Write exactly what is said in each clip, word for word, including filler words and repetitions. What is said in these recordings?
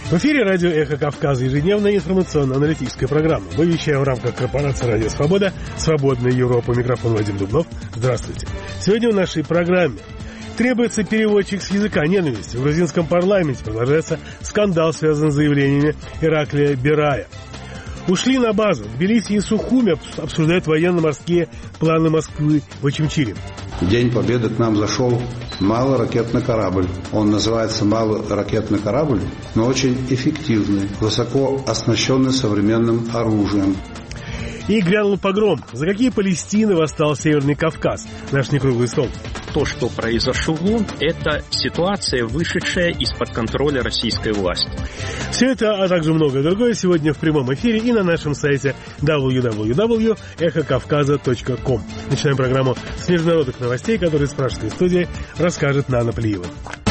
В эфире радио «Эхо Кавказа», ежедневная информационно-аналитическая программа. Мы вещаем в рамках корпорации «Радио Свобода», «Свободная Европа». Микрофон Вадим Дубнов. Здравствуйте. Сегодня в нашей программе требуется переводчик с языка ненависти. В грузинском парламенте продолжается скандал, связанный с заявлениями Ираклия Берая. Ушли на базу. В Тбилиси и Сухуми обсуждают военно-морские планы Москвы в Очимчире. В День Победы к нам зашел малоракетный корабль. Он называется малоракетный корабль, но очень эффективный, высоко оснащенный современным оружием. И грянул погром. За какие Палестины восстал Северный Кавказ? Наш некруглый стол. То, что произошло, это ситуация, вышедшая из-под контроля российской власти. Все это, а также многое другое сегодня в прямом эфире и на нашем сайте дабл ю дабл ю дабл ю точка эхо кавказа точка ком. Начинаем программу с международных новостей, которые из пражской студии расскажет Нана Плиева.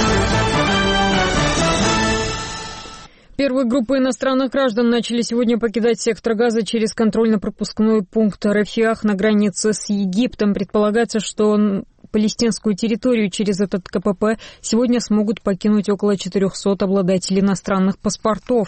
Первые группы иностранных граждан начали сегодня покидать сектор Газа через контрольно-пропускной пункт Рафиах на границе с Египтом. Предполагается, что палестинскую территорию через этот КПП сегодня смогут покинуть около четырехсот обладателей иностранных паспортов.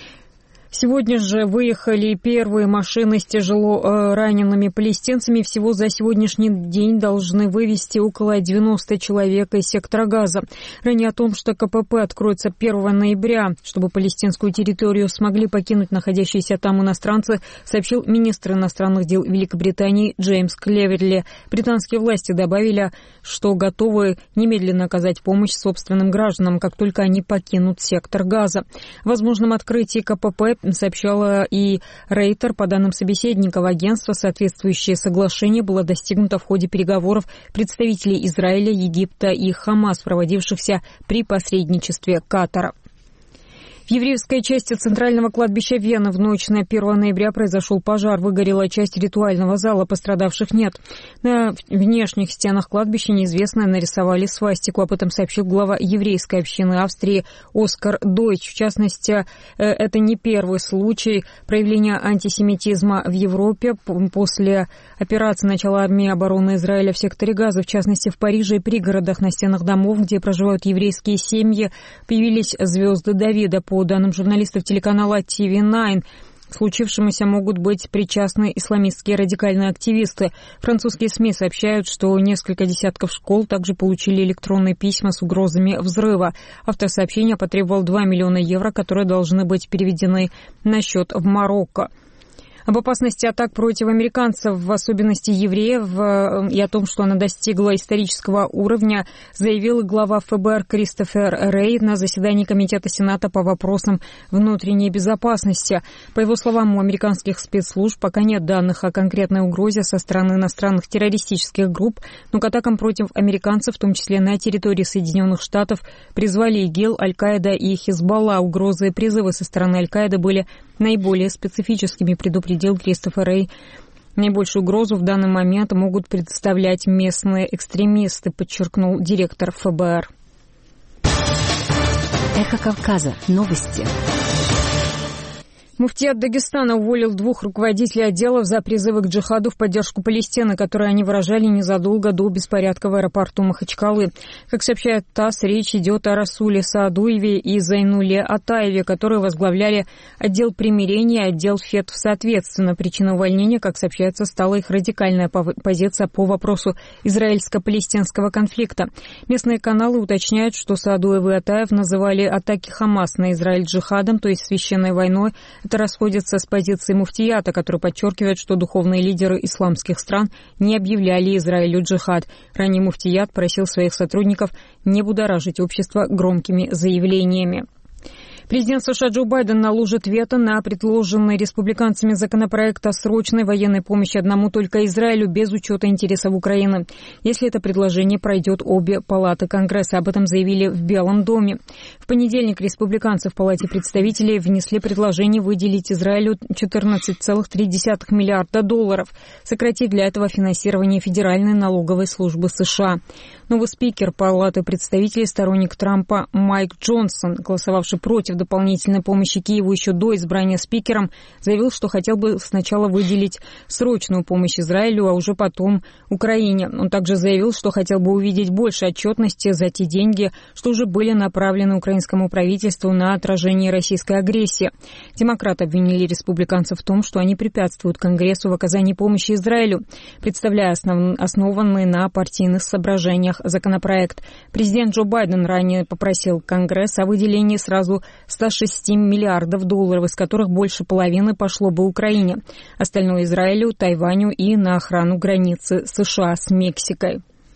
Сегодня же выехали первые машины с тяжело ранеными палестинцами. Всего за сегодняшний день должны вывести около девяноста человек из сектора Газа. Ранее о том, что КПП откроется первого ноября, чтобы палестинскую территорию смогли покинуть находящиеся там иностранцы, сообщил министр иностранных дел Великобритании Джеймс Клеверли. Британские власти добавили, что готовы немедленно оказать помощь собственным гражданам, как только они покинут сектор Газа. О возможном открытии КПП сообщала и Рейтер. По данным собеседников агентства, соответствующее соглашение было достигнуто в ходе переговоров представителей Израиля, Египта и Хамас, проводившихся при посредничестве Катара. В еврейской части центрального кладбища Вены в ночь на первого ноября произошел пожар. Выгорела часть ритуального зала, пострадавших нет. На внешних стенах кладбища неизвестные нарисовали свастику. Об этом сообщил глава еврейской общины Австрии Оскар Дойч. В частности, это не первый случай проявления антисемитизма в Европе. После операции начала армии обороны Израиля в секторе Газа, в частности в Париже и пригородах, на стенах домов, где проживают еврейские семьи, появились звезды Давида. По данным журналистов телеканала ти ви найн, к случившемуся могут быть причастны исламистские радикальные активисты. Французские СМИ сообщают, что несколько десятков школ также получили электронные письма с угрозами взрыва. Автор сообщения потребовал два миллиона евро, которые должны быть переведены на счет в Марокко. Об опасности атак против американцев, в особенности евреев, и о том, что она достигла исторического уровня, заявил глава эф бэ эр Кристофер Рэй на заседании Комитета Сената по вопросам внутренней безопасности. По его словам, у американских спецслужб пока нет данных о конкретной угрозе со стороны иностранных террористических групп, но к атакам против американцев, в том числе на территории Соединенных Штатов, призвали ИГИЛ, Аль-Каида и Хизбалла. Угрозы и призывы со стороны Аль-Каиды были наиболее специфическими, предупредил Кристофер Рэй. Наибольшую угрозу в данный момент могут представлять местные экстремисты, подчеркнул директор эф бэ эр. Эхо Кавказа. Новости. Муфтият Дагестана уволил двух руководителей отделов за призывы к джихаду в поддержку Палестины, которые они выражали незадолго до беспорядка в аэропорту Махачкалы. Как сообщает ТАСС, речь идет о Расуле Саадуеве и Зайнуле Атаеве, которые возглавляли отдел примирения и отдел ФЕТ соответственно. Причиной увольнения, как сообщается, стала их радикальная позиция по вопросу израильско-палестинского конфликта. Местные каналы уточняют, что Саадуев и Атаев называли атаки Хамас на Израиль джихадом, то есть священной войной. Это расходится с позицией муфтията, который подчеркивает, что духовные лидеры исламских стран не объявляли Израилю джихад. Ранее муфтият просил своих сотрудников не будоражить общество громкими заявлениями. Президент США Джо Байден наложит вето на предложенный республиканцами законопроект о срочной военной помощи одному только Израилю без учета интересов Украины, если это предложение пройдет обе палаты Конгресса. Об этом заявили в Белом доме. В понедельник республиканцы в Палате представителей внесли предложение выделить Израилю четырнадцать целых три десятых миллиарда долларов, сократить для этого финансирование Федеральной налоговой службы США. Новый спикер Палаты представителей, сторонник Трампа Майк Джонсон, голосовавший против в дополнительной помощи Киеву еще до избрания спикером, заявил, что хотел бы сначала выделить срочную помощь Израилю, а уже потом Украине. Он также заявил, что хотел бы увидеть больше отчетности за те деньги, что уже были направлены украинскому правительству на отражение российской агрессии. Демократы обвинили республиканцев в том, что они препятствуют Конгрессу в оказании помощи Израилю, представляя основ... основанный на партийных соображениях законопроект. Президент Джо Байден ранее попросил Конгресс о выделении сразу ста шести миллиардов долларов, из которых больше половины пошло бы Украине, остальное Израилю, Тайваню и на охрану границы США с Мексикой.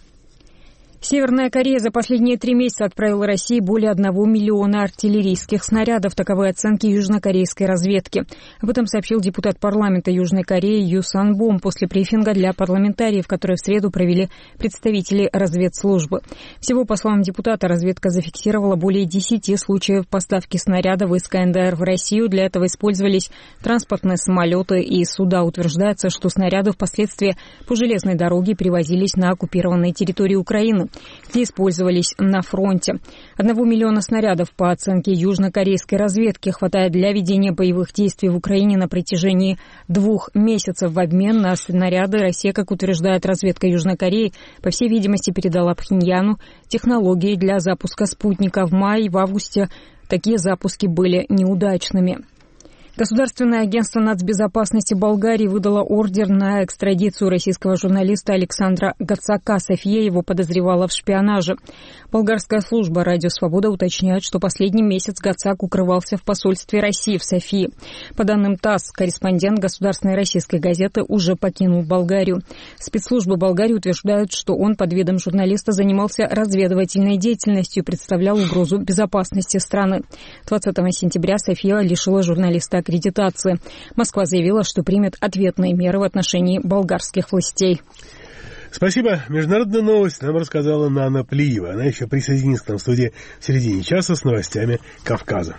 Северная Корея за последние три месяца отправила России более одного миллиона артиллерийских снарядов. Таковы оценки южнокорейской разведки. Об этом сообщил депутат парламента Южной Кореи Ю Сан Бом после брифинга для парламентариев, который в среду провели представители разведслужбы. Всего, по словам депутата, разведка зафиксировала более десяти случаев поставки снарядов из ка эн дэ эр в Россию. Для этого использовались транспортные самолеты и суда. Утверждается, что снаряды впоследствии по железной дороге перевозились на оккупированные территории Украины, где использовались на фронте. Одного миллиона снарядов, по оценке южнокорейской разведки, хватает для ведения боевых действий в Украине на протяжении двух месяцев. В обмен на снаряды Россия, как утверждает разведка Южной Кореи, по всей видимости, передала Пхеньяну технологии для запуска спутника. В мае и в августе такие запуски были неудачными. Государственное агентство нацбезопасности Болгарии выдало ордер на экстрадицию российского журналиста Александра Гацака. София его подозревала в шпионаже. Болгарская служба «Радио Свобода» уточняет, что последний месяц Гацак укрывался в посольстве России в Софии. По данным ТАСС, корреспондент государственной российской газеты уже покинул Болгарию. Спецслужбы Болгарии утверждают, что он под видом журналиста занимался разведывательной деятельностью и представлял угрозу безопасности страны. двадцатого сентября София лишила журналиста аккредитации. Москва заявила, что примет ответные меры в отношении болгарских властей. Спасибо. Международную новость нам рассказала Нана Плиева. Она еще присоединится к нам в студии в середине часа с новостями Кавказа.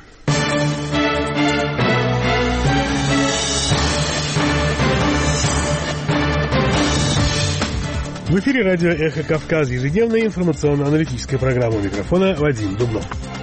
В эфире радио «Эхо Кавказ», ежедневная информационно-аналитическая программа. У микрофона Вадим Дубнов.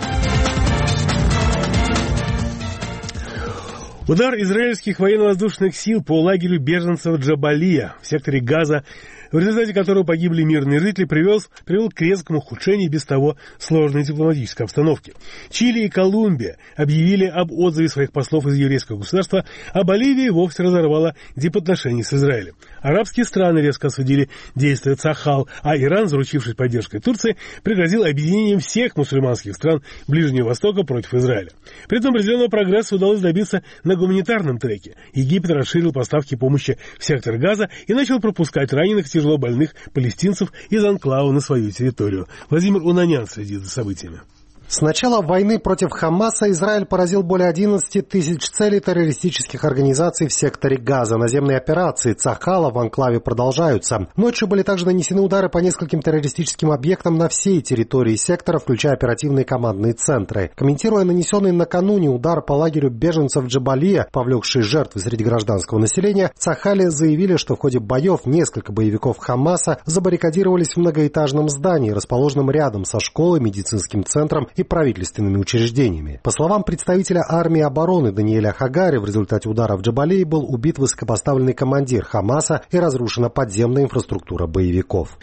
Удар израильских военно-воздушных сил по лагерю беженцев Джабалия в секторе Газа, в результате которого погибли мирные жители, привел, привел к резкому ухудшению без того сложной дипломатической обстановки. Чили и Колумбия объявили об отзыве своих послов из еврейского государства, а Боливия вовсе разорвала дипотношения с Израилем. Арабские страны резко осудили действия Цахал, а Иран, заручившись поддержкой Турции, пригрозил объединением всех мусульманских стран Ближнего Востока против Израиля. При этом определенного прогресса удалось добиться на гуманитарном треке. Египет расширил поставки помощи в сектор Газа и начал пропускать раненых тяжело больных палестинцев из анклава на свою территорию. Владимир Унанян следит за событиями. С начала войны против Хамаса Израиль поразил более одиннадцати тысяч целей террористических организаций в секторе Газа. Наземные операции Цахала в анклаве продолжаются. Ночью были также нанесены удары по нескольким террористическим объектам на всей территории сектора, включая оперативные командные центры. Комментируя нанесенный накануне удар по лагерю беженцев Джабалия, повлекший жертвы среди гражданского населения, в Цахале заявили, что в ходе боев несколько боевиков Хамаса забаррикадировались в многоэтажном здании, расположенном рядом со школой, медицинским центром и правительственными учреждениями. По словам представителя армии обороны Даниэля Хагари, в результате удара в Джабалии был убит высокопоставленный командир Хамаса и разрушена подземная инфраструктура боевиков.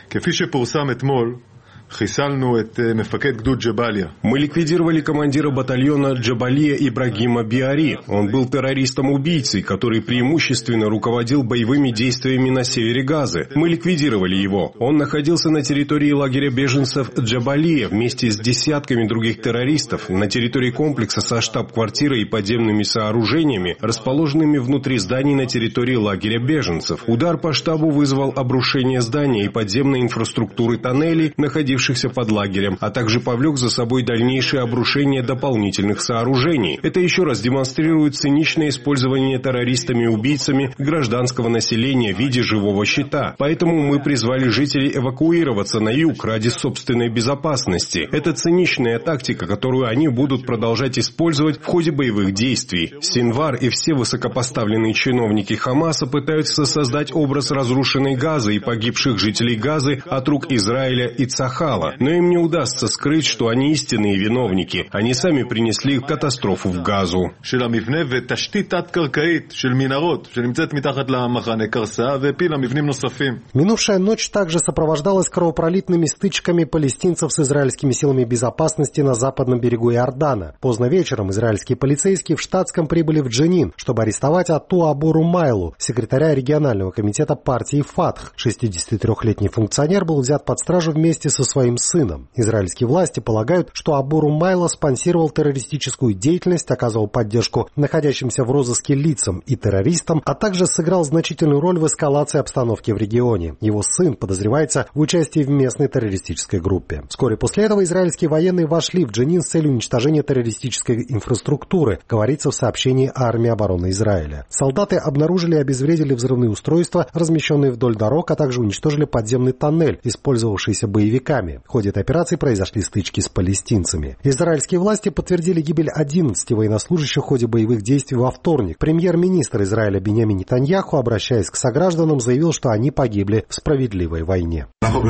Мы ликвидировали командира батальона Джабалия Ибрагима Биари. Он был террористом-убийцей, который преимущественно руководил боевыми действиями на севере Газы. Мы ликвидировали его. Он находился на территории лагеря беженцев Джабалия вместе с десятками других террористов на территории комплекса со штаб-квартирой и подземными сооружениями, расположенными внутри зданий на территории лагеря беженцев. Удар по штабу вызвал обрушение здания и подземной инфраструктуры тоннелей, находившихся под лагерем, а также повлек за собой дальнейшее обрушение дополнительных сооружений. Это еще раз демонстрирует циничное использование террористами и убийцами гражданского населения в виде живого щита. Поэтому мы призвали жителей эвакуироваться на юг ради собственной безопасности. Это циничная тактика, которую они будут продолжать использовать в ходе боевых действий. Синвар и все высокопоставленные чиновники Хамаса пытаются создать образ разрушенной Газы и погибших жителей Газы от рук Израиля и Цахала. Цахала. Но им не удастся скрыть, что они истинные виновники. Они сами принесли катастрофу в Газу. Минувшая ночь также сопровождалась кровопролитными стычками палестинцев с израильскими силами безопасности на западном берегу Иордана. Поздно вечером израильские полицейские в штатском прибыли в Дженин, чтобы арестовать Ату Абу Румайлу, секретаря регионального комитета партии Фатх. шестидесятитрёхлетний функционер был взят под стражу вместе со своим сыном. Израильские власти полагают, что Абу Румайла спонсировал террористическую деятельность, оказывал поддержку находящимся в розыске лицам и террористам, а также сыграл значительную роль в эскалации обстановки в регионе. Его сын подозревается в участии в местной террористической группе. Вскоре после этого израильские военные вошли в Дженин с целью уничтожения террористической инфраструктуры, говорится в сообщении армии обороны Израиля. Солдаты обнаружили и обезвредили взрывные устройства, размещенные вдоль дорог, а также уничтожили подземный тоннель, использовавшийся боевиками. В ходе этой операции произошли стычки с палестинцами. Израильские власти подтвердили гибель одиннадцати военнослужащих в ходе боевых действий во вторник. Премьер-министр Израиля Биньямин Нетаньяху, обращаясь к согражданам, заявил, что они погибли в справедливой войне.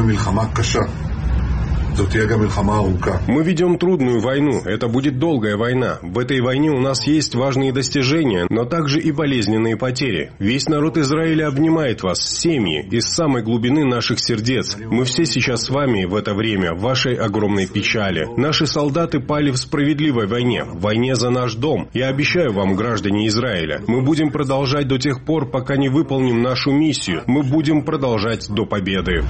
Мы ведем трудную войну. Это будет долгая война. В этой войне у нас есть важные достижения, но также и болезненные потери. Весь народ Израиля обнимает вас, семьи, из самой глубины наших сердец. Мы все сейчас с вами в это время, в вашей огромной печали. Наши солдаты пали в справедливой войне, в войне за наш дом. Я обещаю вам, граждане Израиля, мы будем продолжать до тех пор, пока не выполним нашу миссию. Мы будем продолжать до победы.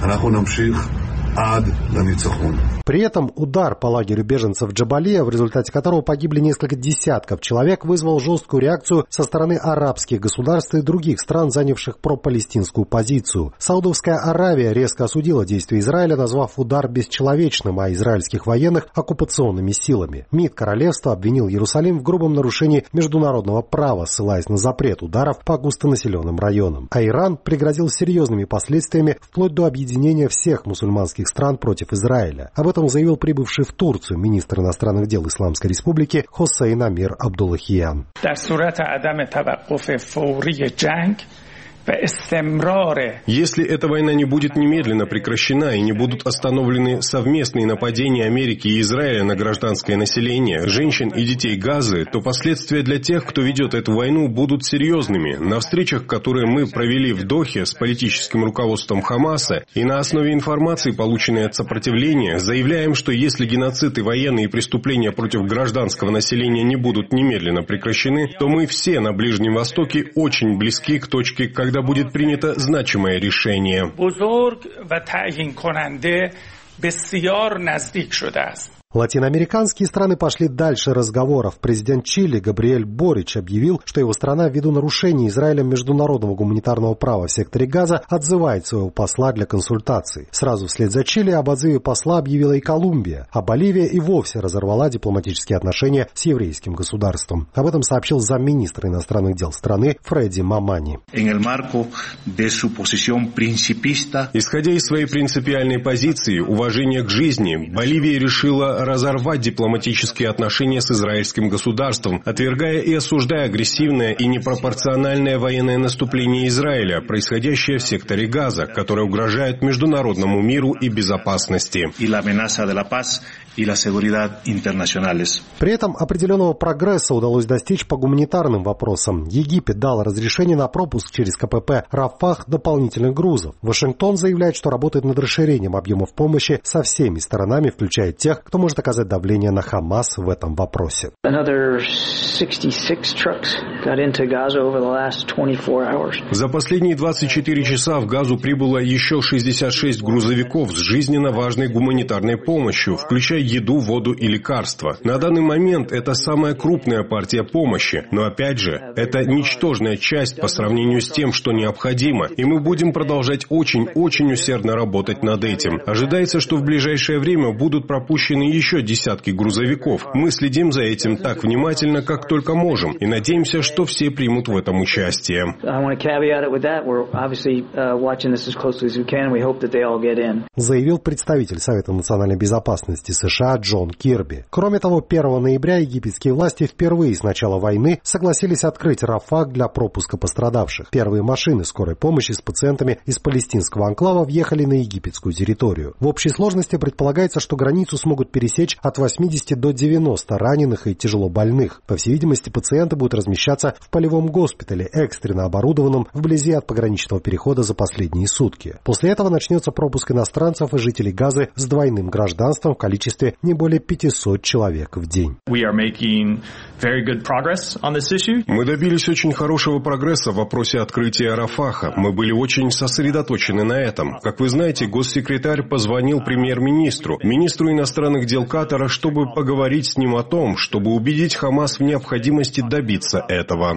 При этом удар по лагерю беженцев Джабалия, в результате которого погибли несколько десятков человек, вызвал жесткую реакцию со стороны арабских государств и других стран, занявших пропалестинскую позицию. Саудовская Аравия резко осудила действия Израиля, назвав удар бесчеловечным, а израильских военных – оккупационными силами. МИД королевства обвинил Иерусалим в грубом нарушении международного права, ссылаясь на запрет ударов по густонаселенным районам. А Иран пригрозил серьезными последствиями вплоть до объединения всех мусульманских стран против Израиля. Об этом заявил прибывший в Турцию министр иностранных дел Исламской Республики Хосейн Амир Абдуллахиян. Если эта война не будет немедленно прекращена и не будут остановлены совместные нападения Америки и Израиля на гражданское население, женщин и детей Газы, то последствия для тех, кто ведет эту войну, будут серьезными. На встречах, которые мы провели в Дохе с политическим руководством Хамаса и на основе информации, полученной от сопротивления, заявляем, что если геноцид и военные преступления против гражданского населения не будут немедленно прекращены, то мы все на Ближнем Востоке очень близки к точке, когда когда будет принято значимое решение. Латиноамериканские страны пошли дальше разговоров. Президент Чили Габриэль Борич объявил, что его страна ввиду нарушений Израилем международного гуманитарного права в секторе Газа отзывает своего посла для консультаций. Сразу вслед за Чили об отзыве посла объявила и Колумбия, а Боливия и вовсе разорвала дипломатические отношения с еврейским государством. Об этом сообщил замминистра иностранных дел страны Фредди Мамани. Исходя из своей принципиальной позиции, уважения к жизни, Боливия решила разорвать дипломатические отношения с израильским государством, отвергая и осуждая агрессивное и непропорциональное военное наступление Израиля, происходящее в секторе Газа, которое угрожает международному миру и безопасности. При этом определенного прогресса удалось достичь по гуманитарным вопросам. Египет дал разрешение на пропуск через КПП «Рафах» дополнительных грузов. Вашингтон заявляет, что работает над расширением объемов помощи со всеми сторонами, включая тех, кто может оказать давление на Хамас в этом вопросе. За последние двадцать четыре часа в Газу прибыло еще шестьдесят шесть грузовиков с жизненно важной гуманитарной помощью, включая еду, воду и лекарства. На данный момент это самая крупная партия помощи, но опять же, это ничтожная часть по сравнению с тем, что необходимо, и мы будем продолжать очень-очень усердно работать над этим. Ожидается, что в ближайшее время будут пропущены еще еще десятки грузовиков. Мы следим за этим так внимательно, как только можем, и надеемся, что все примут в этом участие. Заявил представитель Совета национальной безопасности США Джон Кирби. Кроме того, первого ноября египетские власти впервые с начала войны согласились открыть Рафах для пропуска пострадавших. Первые машины скорой помощи с пациентами из палестинского анклава въехали на египетскую территорию. В общей сложности предполагается, что границу смогут пересечь от восьмидесяти до девяноста раненых и тяжело больных. По всей видимости, пациенты будут размещаться в полевом госпитале, экстренно оборудованном вблизи от пограничного перехода за последние сутки. После этого начнется пропуск иностранцев и жителей Газы с двойным гражданством в количестве не более пятисот человек в день. Мы добились очень хорошего прогресса в вопросе открытия Рафаха. Мы были очень сосредоточены на этом. Как вы знаете, госсекретарь позвонил премьер-министру, министру иностранных дел Катара, чтобы поговорить с ним о том, чтобы убедить Хамас в необходимости добиться этого.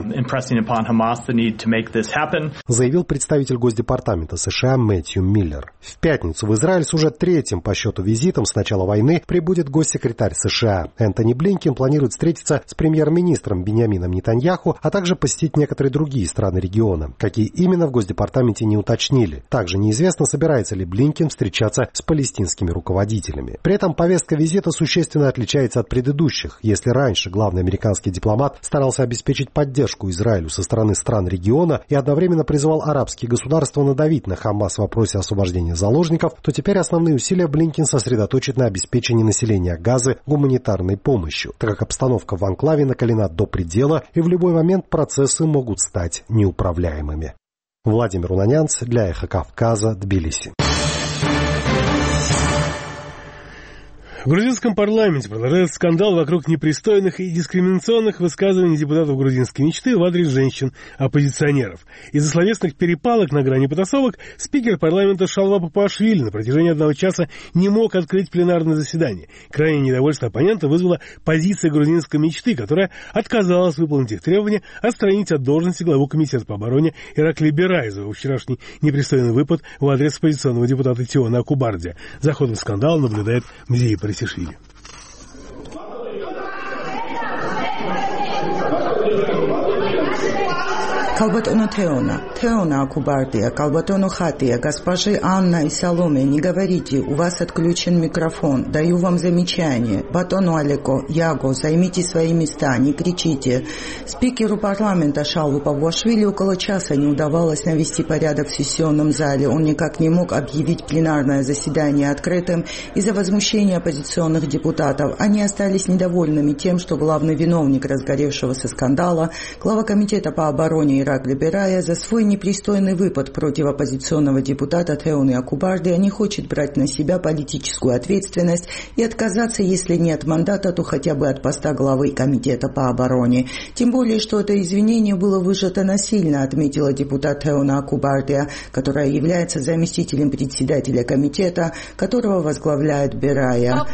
Заявил представитель Госдепартамента США Мэтью Миллер. В пятницу в Израиль с уже третьим по счету визитом с начала войны прибудет госсекретарь США. Энтони Блинкен планирует встретиться с премьер-министром Биньямином Нетаньяху, а также посетить некоторые другие страны региона. Какие именно, в Госдепартаменте не уточнили. Также неизвестно, собирается ли Блинкен встречаться с палестинскими руководителями. При этом повестка визита существенно отличается от предыдущих. Если раньше главный американский дипломат старался обеспечить поддержку Израилю со стороны стран региона и одновременно призывал арабские государства надавить на Хамас в вопросе освобождения заложников, то теперь основные усилия Блинкен сосредоточит на обеспечении населения Газы гуманитарной помощью, так как обстановка в анклаве накалена до предела и в любой момент процессы могут стать неуправляемыми. Владимир Унанянц для Эхо Кавказа, Тбилиси. В грузинском парламенте продолжается скандал вокруг непристойных и дискриминационных высказываний депутатов грузинской мечты в адрес женщин-оппозиционеров. Из-за словесных перепалок на грани потасовок спикер парламента Шалва Папуашвили на протяжении одного часа не мог открыть пленарное заседание. Крайнее недовольство оппонента вызвала позиция грузинской мечты, которая отказалась выполнить их требования отстранить от должности главу комитета по обороне Иракли Берая за его вчерашний непристойный выпад в адрес оппозиционного депутата Тиона Акубардия. За ходом скандала наблюдает Мзия Парисишвили. Калбатону Теона, Теона Акубардия, Калбатону Хатия, госпожи Анна и Саломе, не говорите, у вас отключен микрофон, даю вам замечание. Батону Алеко, Яго, займите свои места, не кричите. Спикеру парламента Шалву Папуашвили около часа не удавалось навести порядок в сессионном зале. Он никак не мог объявить пленарное заседание открытым из-за возмущения оппозиционных депутатов. Они остались недовольными тем, что главный виновник разгоревшегося скандала, глава комитета по обороне Иракли Берая, за свой непристойный выпад против оппозиционного депутата Теоны Акубардия не хочет брать на себя политическую ответственность и отказаться, если не от мандата, то хотя бы от поста главы комитета по обороне. Тем более, что это извинение было выжато насильно, отметила депутат Теона Акубардия, которая является заместителем председателя комитета, которого возглавляет Берая.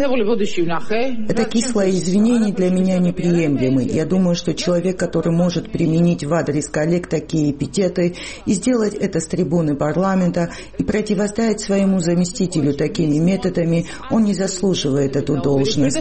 Это кислое извинение для меня неприемлемы. Я думаю, что человек, который может применить в адрес коллег такие эпитеты и сделать это с трибуны парламента и противостоять своему заместителю такими методами, он не заслуживает эту должность.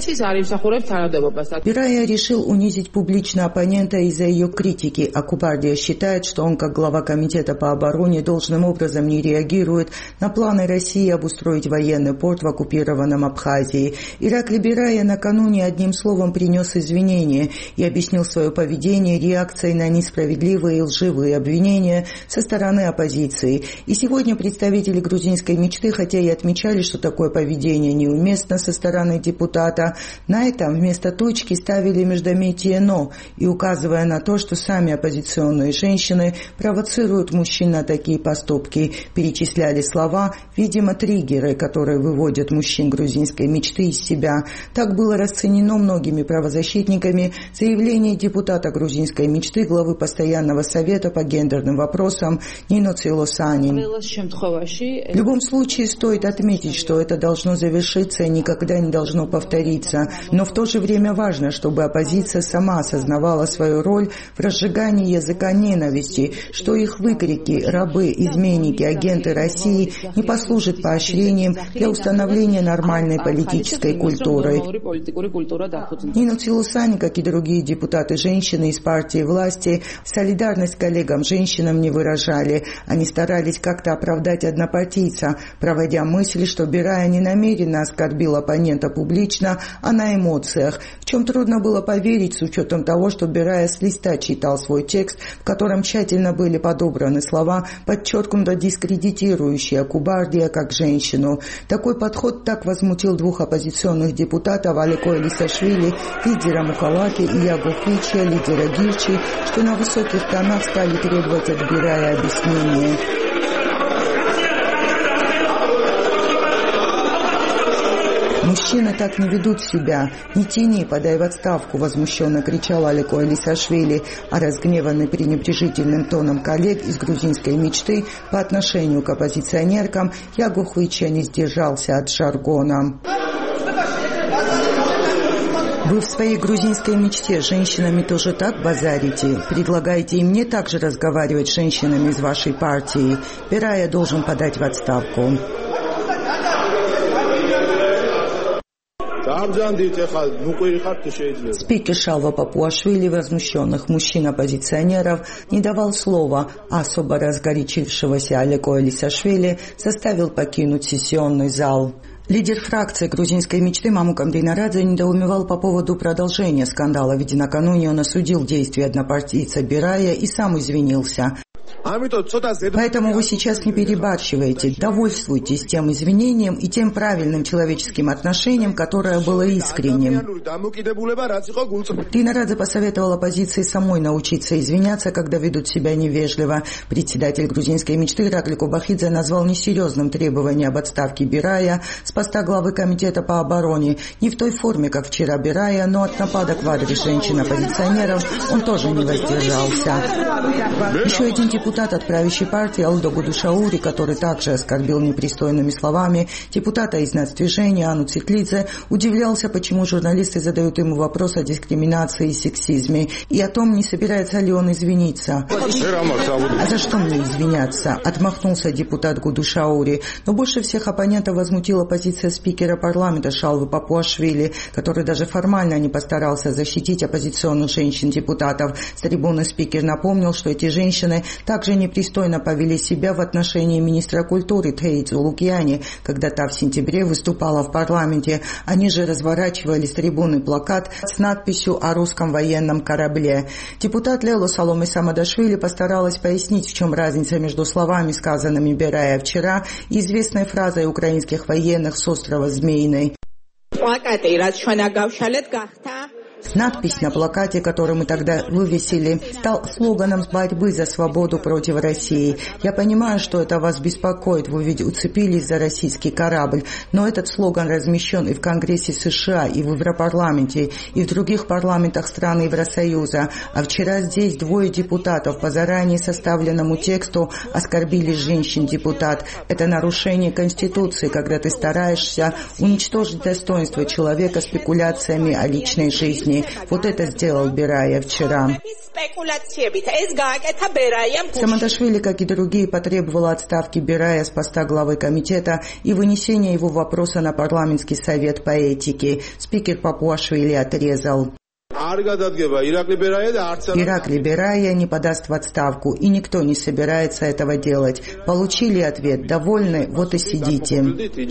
Берая решил унизить публично оппонента из-за ее критики. Акубардия считает, что он, как глава комитета по обороне, должным образом не реагирует на планы России обустроить военный порт в оккупированном Абхазии. Иракли Берая накануне одним словом принес извинения и объяснил свое поведение реакцией на несправедливость и лживые обвинения со стороны оппозиции. И сегодня представители грузинской мечты, хотя и отмечали, что такое поведение неуместно со стороны депутата, на этом вместо точки ставили междометие «но» и указывая на то, что сами оппозиционные женщины провоцируют мужчин на такие поступки, перечисляли слова, видимо, триггеры, которые выводят мужчин грузинской мечты из себя. Так было расценено многими правозащитниками заявление депутата грузинской мечты, главы постоянного Совета по гендерной гендерным вопросам Нино Цилосани. В любом случае стоит отметить, что это должно завершиться и никогда не должно повториться, но в то же время важно, чтобы оппозиция сама осознавала свою роль в разжигании языка ненависти, что их выкрики «рабы», «изменники», «агенты России» не послужат поощрением для установления нормальной политической культуры. Нино Цилосани, как и другие депутаты-женщины из партии власти, солидарность коллегам-женщинам не выражали. Они старались как-то оправдать однопартийца, проводя мысль, что Берая не намеренно оскорбил оппонента публично, а на эмоциях, в чем трудно было поверить с учетом того, что Берая с листа читал свой текст, в котором тщательно были подобраны слова, подчеркнуто дискредитирующие Кубардия как женщину. Такой подход так возмутил двух оппозиционных депутатов Алеко Элисашвили, лидера Мукалаки, и Ягу Хвича, лидера Гирчи, что на высоких тонах стали требовать от Берая объяснения. «Мужчины так не ведут себя. Не тяни, подай в отставку», — возмущенно кричал Алеко Элисашвили, а разгневанный пренебрежительным тоном коллег из грузинской мечты по отношению к оппозиционеркам, Ягу Хвича не сдержался от жаргона. «Вы в своей грузинской мечте с женщинами тоже так базарите? Предлагаете и мне также разговаривать с женщинами из вашей партии? Берая должен подать в отставку». Спикер Шалва Папуашвили возмущенных мужчин-оппозиционеров не давал слова, а особо разгорячившегося Алеко Элисашвили заставил покинуть сессионный зал. Лидер фракции грузинской мечты Мамукам Дейнарадзе недоумевал по поводу продолжения скандала, ведь накануне он осудил действия однопартийца Берая и сам извинился. Поэтому вы сейчас не перебарщиваете, довольствуйтесь тем извинением и тем правильным человеческим отношением, которое было искренним. Дейнарадзе посоветовал оппозиции самой научиться извиняться, когда ведут себя невежливо. Председатель грузинской мечты Иракли Кубахидзе назвал несерьезным требование об отставке Берая с поста главы комитета по обороне. Не в той форме, как вчера Берая, но от нападок в адрес женщин-оппозиционеров он тоже не воздержался. Еще один депутат от правящей партии Алдо Гудушаури, который также оскорбил непристойными словами депутата из нацдвижения Анну Цитлидзе, удивлялся, почему журналисты задают ему вопрос о дискриминации и сексизме, и о том, не собирается ли он извиниться. «А за что мне извиняться?» — отмахнулся депутат Гудушаури. Но больше всех оппонентов возмутила позиция спикера парламента Шалвы Папуашвили, который даже формально не постарался защитить оппозиционных женщин-депутатов. С трибуны спикер напомнил, что эти женщины также непристойно повели себя в отношении министра культуры Тейдзу Лукьяни, когда та в сентябре выступала в парламенте. Они же разворачивали с трибуны плакат с надписью о русском военном корабле. Депутат Лело Саломе Самадашвили постаралась пояснить, в чем разница между словами, сказанными Берая вчера, и известной фразой украинских военных с острова Змеиной. Надпись на плакате, который мы тогда вывесили, стал слоганом борьбы за свободу против России. Я понимаю, что это вас беспокоит, вы ведь уцепились за российский корабль, но этот слоган размещен и в Конгрессе США, и в Европарламенте, и в других парламентах стран Евросоюза. А вчера здесь двое депутатов по заранее составленному тексту оскорбили женщин-депутат. Это нарушение Конституции, когда ты стараешься уничтожить достоинство человека спекуляциями о личной жизни. Вот это сделал Берая вчера. Самадашвили, как и другие, потребовала отставки Берая с поста главы комитета и вынесения его вопроса на парламентский совет по этике. Спикер Папуашвили отрезал. Иракли Берая не подаст в отставку, и никто не собирается этого делать. Получили ответ, довольны, вот и сидите.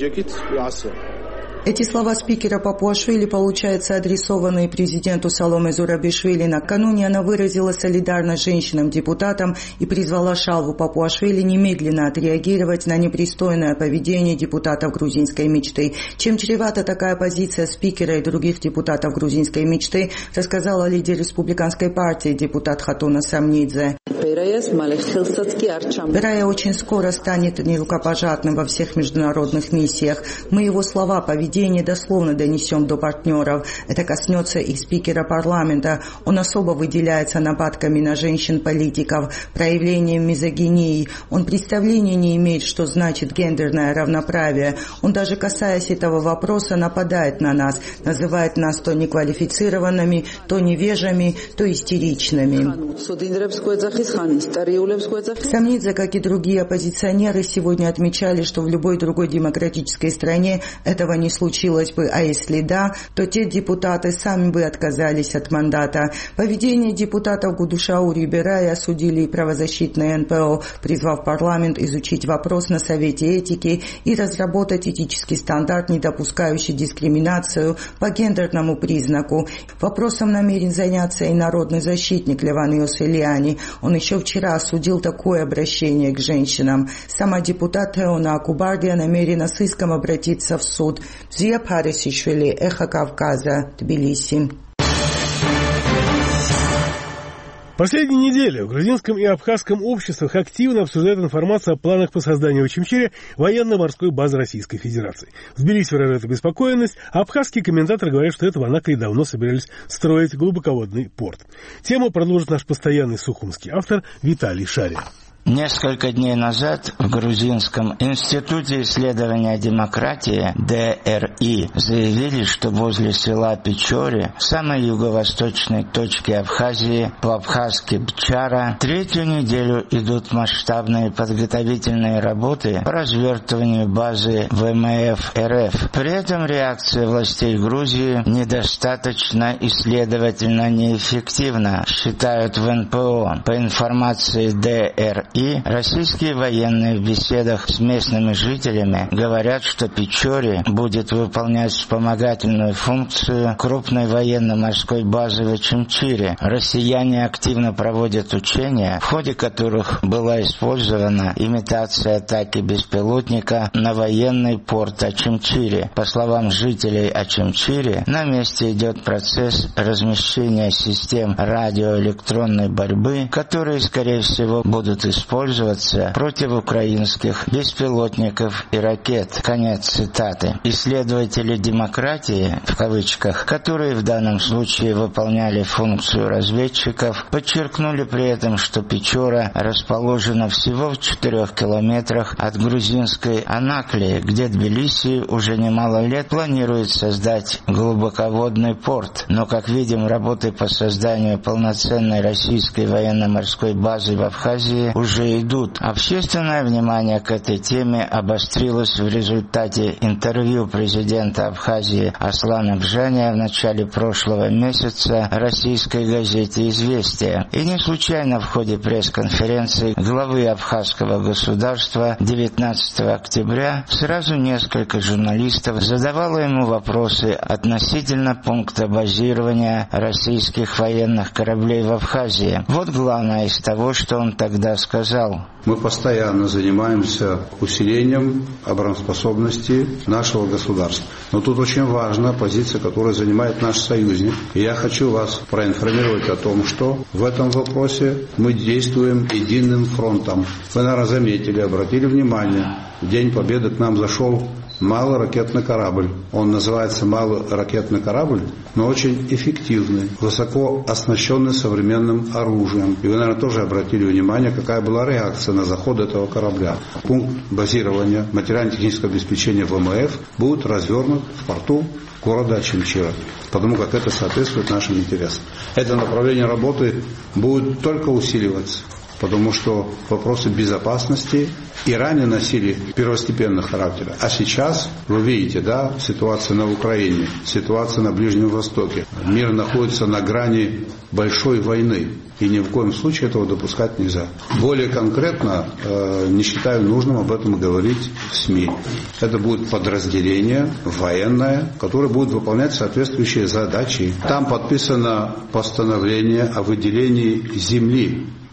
Эти слова спикера Папуашвили, получается, адресованные президенту Саломе Зурабишвили. Накануне она выразила солидарность женщинам-депутатам и призвала Шалву Папуашвили немедленно отреагировать на непристойное поведение депутатов грузинской мечты. Чем чревата такая позиция спикера и других депутатов грузинской мечты, рассказала лидер республиканской партии депутат Хатуна Самнидзе. Берая очень скоро станет нерукопожатным во всех международных миссиях. Мы его слова, поведение дословно донесем до партнеров. Это коснется и спикера парламента. Он особо выделяется нападками на женщин-политиков, проявлением мизогинии. Он представления не имеет, что значит гендерное равноправие. Он даже касаясь этого вопроса нападает на нас, называет нас то неквалифицированными, то невежами, то истеричными. Самнидзе, как и другие оппозиционеры, сегодня отмечали, что в любой другой демократической стране этого не случилось бы, а если да, то те депутаты сами бы отказались от мандата. Поведение депутатов Гудушау Риберая осудили и правозащитные эн пэ о, призвав парламент изучить вопрос на Совете этики и разработать этический стандарт, не допускающий дискриминацию по гендерному признаку. Вопросом намерен заняться и народный защитник Леван Йосельяни. Он еще вчера осудил такое обращение к женщинам. Сама депутат Теона Акубардия намерена с иском обратиться в суд. Зия Парисишвили, Эхо Кавказа, Тбилиси. Последние недели в грузинском и абхазском обществах активно обсуждают информацию о планах по созданию в Очимчире военно-морской базы Российской Федерации. В Тбилиси выражают обеспокоенность, а абхазские комментаторы говорят, что это в Анаклии давно собирались строить глубоководный порт. Тему продолжит наш постоянный сухумский автор Виталий Шарин. Несколько дней назад в Грузинском институте исследования демократии дэ эр и заявили, что возле села Печори, самой юго-восточной точки Абхазии, по-абхазски Бчара, третью неделю идут масштабные подготовительные работы по развертыванию базы вэ эм эф эр эф. При этом реакция властей Грузии недостаточно и, следовательно, неэффективна, считают в эн пэ о. По информации дэ эр и, И российские военные в беседах с местными жителями говорят, что Печори будет выполнять вспомогательную функцию крупной военно-морской базы в Очимчире. Россияне активно проводят учения, в ходе которых была использована имитация атаки беспилотника на военный порт Очимчире. По словам жителей Очимчире, на месте идет процесс размещения систем радиоэлектронной борьбы, которые, скорее всего, будут использованы использоваться против украинских беспилотников и ракет. Конец цитаты. Исследователи демократии, в кавычках, которые в данном случае выполняли функцию разведчиков, подчеркнули при этом, что Печора расположена всего в четырех километрах от грузинской Анаклии, где Тбилиси уже немало лет планирует создать глубоководный порт. Но, как видим, работы по созданию полноценной российской военно-морской базы в Абхазии уже идут. Общественное внимание к этой теме обострилось в результате интервью президента Абхазии Аслана Бжаня в начале прошлого месяца российской газете «Известия». И не случайно в ходе пресс-конференции главы абхазского государства девятнадцатого октября сразу несколько журналистов задавало ему вопросы относительно пункта базирования российских военных кораблей в Абхазии. Вот главное из того, что он тогда сказал. Мы постоянно занимаемся усилением обороноспособности нашего государства. Но тут очень важна позиция, которую занимает наш союзник. И я хочу вас проинформировать о том, что в этом вопросе мы действуем единым фронтом. Вы, наверное, заметили, обратили внимание, в День Победы к нам зашел малый ракетный корабль. Он называется малый ракетный корабль, но очень эффективный, высоко оснащенный современным оружием. И вы, наверное, тоже обратили внимание, какая была реакция на заход этого корабля. Пункт базирования материально-технического обеспечения вэ эм эф будет развернут в порту города Очимчира, потому как это соответствует нашим интересам. Это направление работы будет только усиливаться, потому что вопросы безопасности и ранее носили первостепенный характер. А сейчас, вы видите, да, ситуация на Украине, ситуация на Ближнем Востоке. Мир находится на грани большой войны, и ни в коем случае этого допускать нельзя. Более конкретно, э, не считаю нужным об этом говорить в СМИ. Это будет подразделение военное, которое будет выполнять соответствующие задачи. Там подписано постановление о выделении земли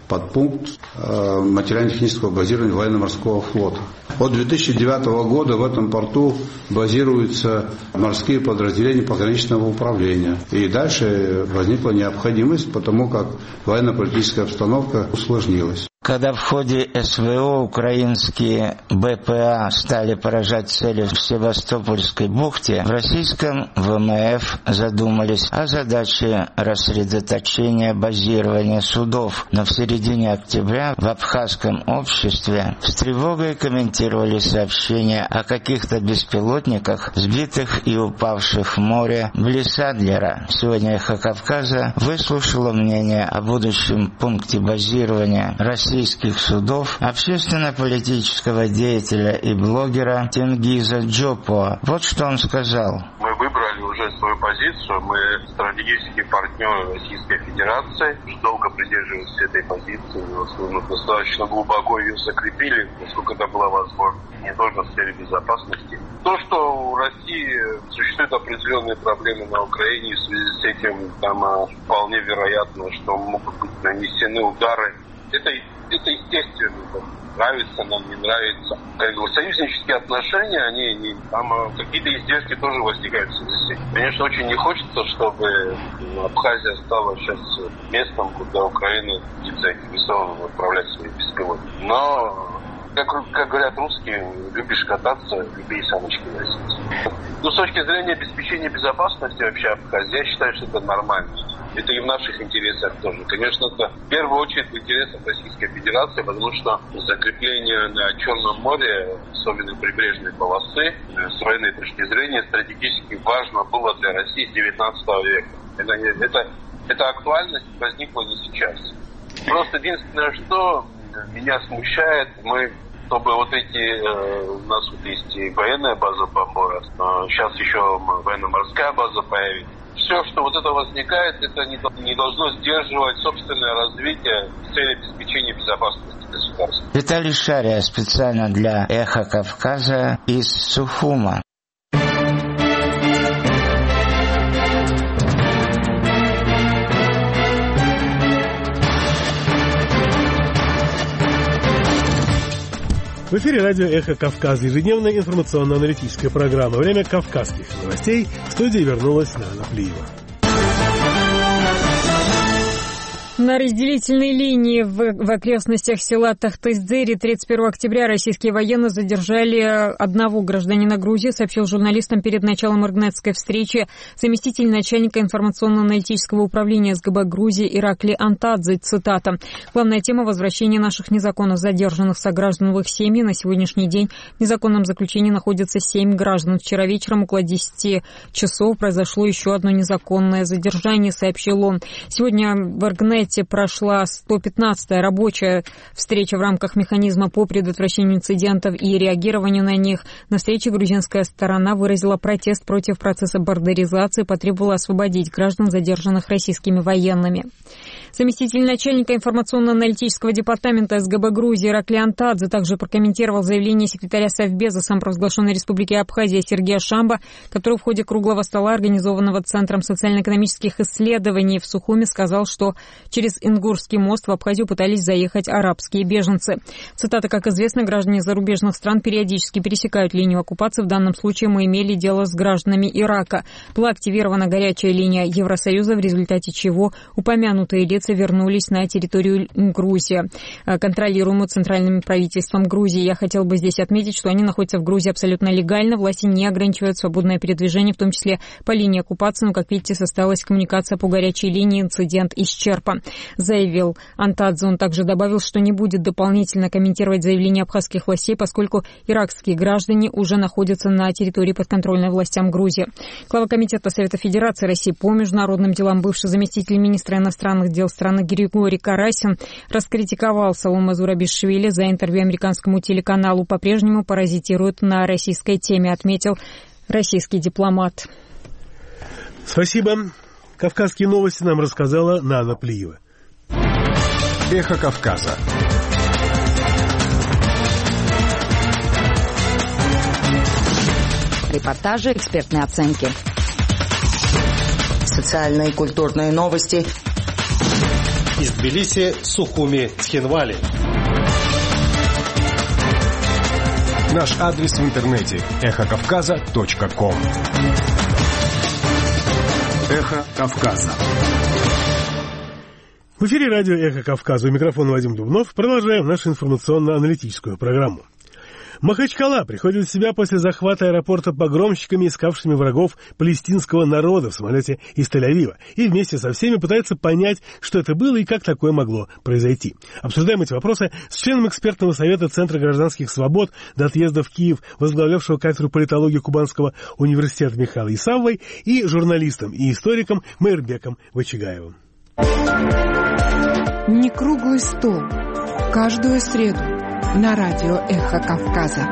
подпункт э, материально-технического базирования военно-морского флота. От две тысячи девятого года в этом порту базируются морские подразделения пограничного управления. И дальше возникла необходимость, потому как военно-политическая обстановка усложнилась. Когда в ходе СВО украинские БПА стали поражать цели в Севастопольской бухте, в российском ВМФ задумались о задаче рассредоточения базирования судов. Но в середине октября в абхазском обществе с тревогой комментировали сообщения о каких-то беспилотниках, сбитых и упавших в море близ Адлера. Сегодня «Эхо Кавказа» выслушало мнение о будущем пункте базирования России российских судов общественно-политического деятеля и блогера Тенгиза Джопо. Вот что он сказал. Мы выбрали уже свою позицию. Мы стратегические партнеры Российской Федерации. Долго придерживались этой позиции. Достаточно глубоко ее закрепили, насколько это было возможно. Не только в сфере безопасности. То, что у России существуют определенные проблемы на Украине, в связи с этим там вполне вероятно, что могут быть нанесены удары. Это, это естественно. Нравится нам, не нравится. Как бы, союзнические отношения, они, они там какие-то издержки тоже возникают в связи с этим. Конечно, очень не хочется, чтобы Абхазия стала сейчас местом, куда Украина будет заинтересована отправлять свои беспилотники. Но, как, как говорят русские, любишь кататься, люби и саночки носить. Ну, с точки зрения обеспечения безопасности вообще Абхазии, я считаю, что это нормально. Это и в наших интересах тоже. Конечно, это в первую очередь в интересах Российской Федерации, потому что закрепление на Черном море, особенно прибрежной полосы, с военной точки зрения, стратегически важно было для России с девятнадцатого века. Это, это, эта актуальность возникла не сейчас. Просто единственное, что меня смущает, мы, чтобы вот эти, э, у нас вот есть и военная база Бомбора, э, сейчас еще военно-морская база появится. Все, что вот это возникает, это не, не должно сдерживать собственное развитие с целью обеспечения безопасности государства. Виталий Шария специально для «Эхо Кавказа» из Сухума. В эфире радио «Эхо Кавказа», ежедневная информационно-аналитическая программа. Время кавказских новостей. В студии вернулась Нана Плиева. На разделительной линии в, в окрестностях села Тахтыздери тридцать первого октября российские военные задержали одного гражданина Грузии, сообщил журналистам перед началом Иргнетской встречи заместитель начальника информационно-аналитического управления СГБ Грузии Иракли Антадзе. Цитата. «Главная тема – возвращение наших незаконно задержанных сограждан в их семьи. На сегодняшний день в незаконном заключении находится семь граждан. Вчера вечером около десяти часов произошло еще одно незаконное задержание», сообщил он. Сегодня в Иргнете прошла сто пятнадцатая рабочая встреча в рамках механизма по предотвращению инцидентов и реагированию на них. На встрече грузинская сторона выразила протест против процесса бордеризации и потребовала освободить граждан, задержанных российскими военными. Заместитель начальника информационно-аналитического департамента СГБ Грузии Иракли Антадзе также прокомментировал заявление секретаря Совбеза самопровозглашенной Республики Абхазия Сергея Шамба, который в ходе круглого стола, организованного Центром социально-экономических исследований в Сухуме, сказал, что через Ингурский мост в Абхазию пытались заехать арабские беженцы. Цитата. «Как известно, граждане зарубежных стран периодически пересекают линию оккупации. В данном случае мы имели дело с гражданами Ирака. Была активирована горячая линия Евросоюза, в результате чего упомянутые лица вернулись на территорию Грузии, контролируемую центральным правительством Грузии. Я хотел бы здесь отметить, что они находятся в Грузии абсолютно легально. Власти не ограничивают свободное передвижение, в том числе по линии оккупации. Но, как видите, состоялась коммуникация по горячей линии. Инцидент исчерпан», заявил Антадзе. Он также добавил, что не будет дополнительно комментировать заявление абхазских властей, поскольку иракские граждане уже находятся на территории подконтрольной властям Грузии. Глава Комитета Совета Федерации России по международным делам, бывший заместитель министра иностранных дел страны Григорий Карасин раскритиковал Саломе Зурабишвили за интервью американскому телеканалу. По-прежнему паразитирует на российской теме, отметил российский дипломат. Спасибо. Кавказские новости нам рассказала Нана Плиева. Эхо Кавказа. Репортажи, экспертные оценки. Социальные и культурные новости. Из Тбилиси Сухуми Тхинвали. Наш адрес в интернете эхо кавказа точка ком. Эхо Кавказа. В эфире радио «Эхо Кавказа». У микрофона Вадим Дубнов. Продолжаем нашу информационно-аналитическую программу. Махачкала приходит в себя после захвата аэропорта погромщиками, искавшими врагов палестинского народа в самолете из Тель-Авива. И вместе со всеми пытается понять, что это было и как такое могло произойти. Обсуждаем эти вопросы с членом экспертного совета Центра гражданских свобод до отъезда в Киев, возглавлявшего кафедру политологии Кубанского университета Михаилом Исавовой, и журналистом и историком Майырбеком Вачигаевым. Не круглый стол. Каждую среду на радио «Эхо Кавказа».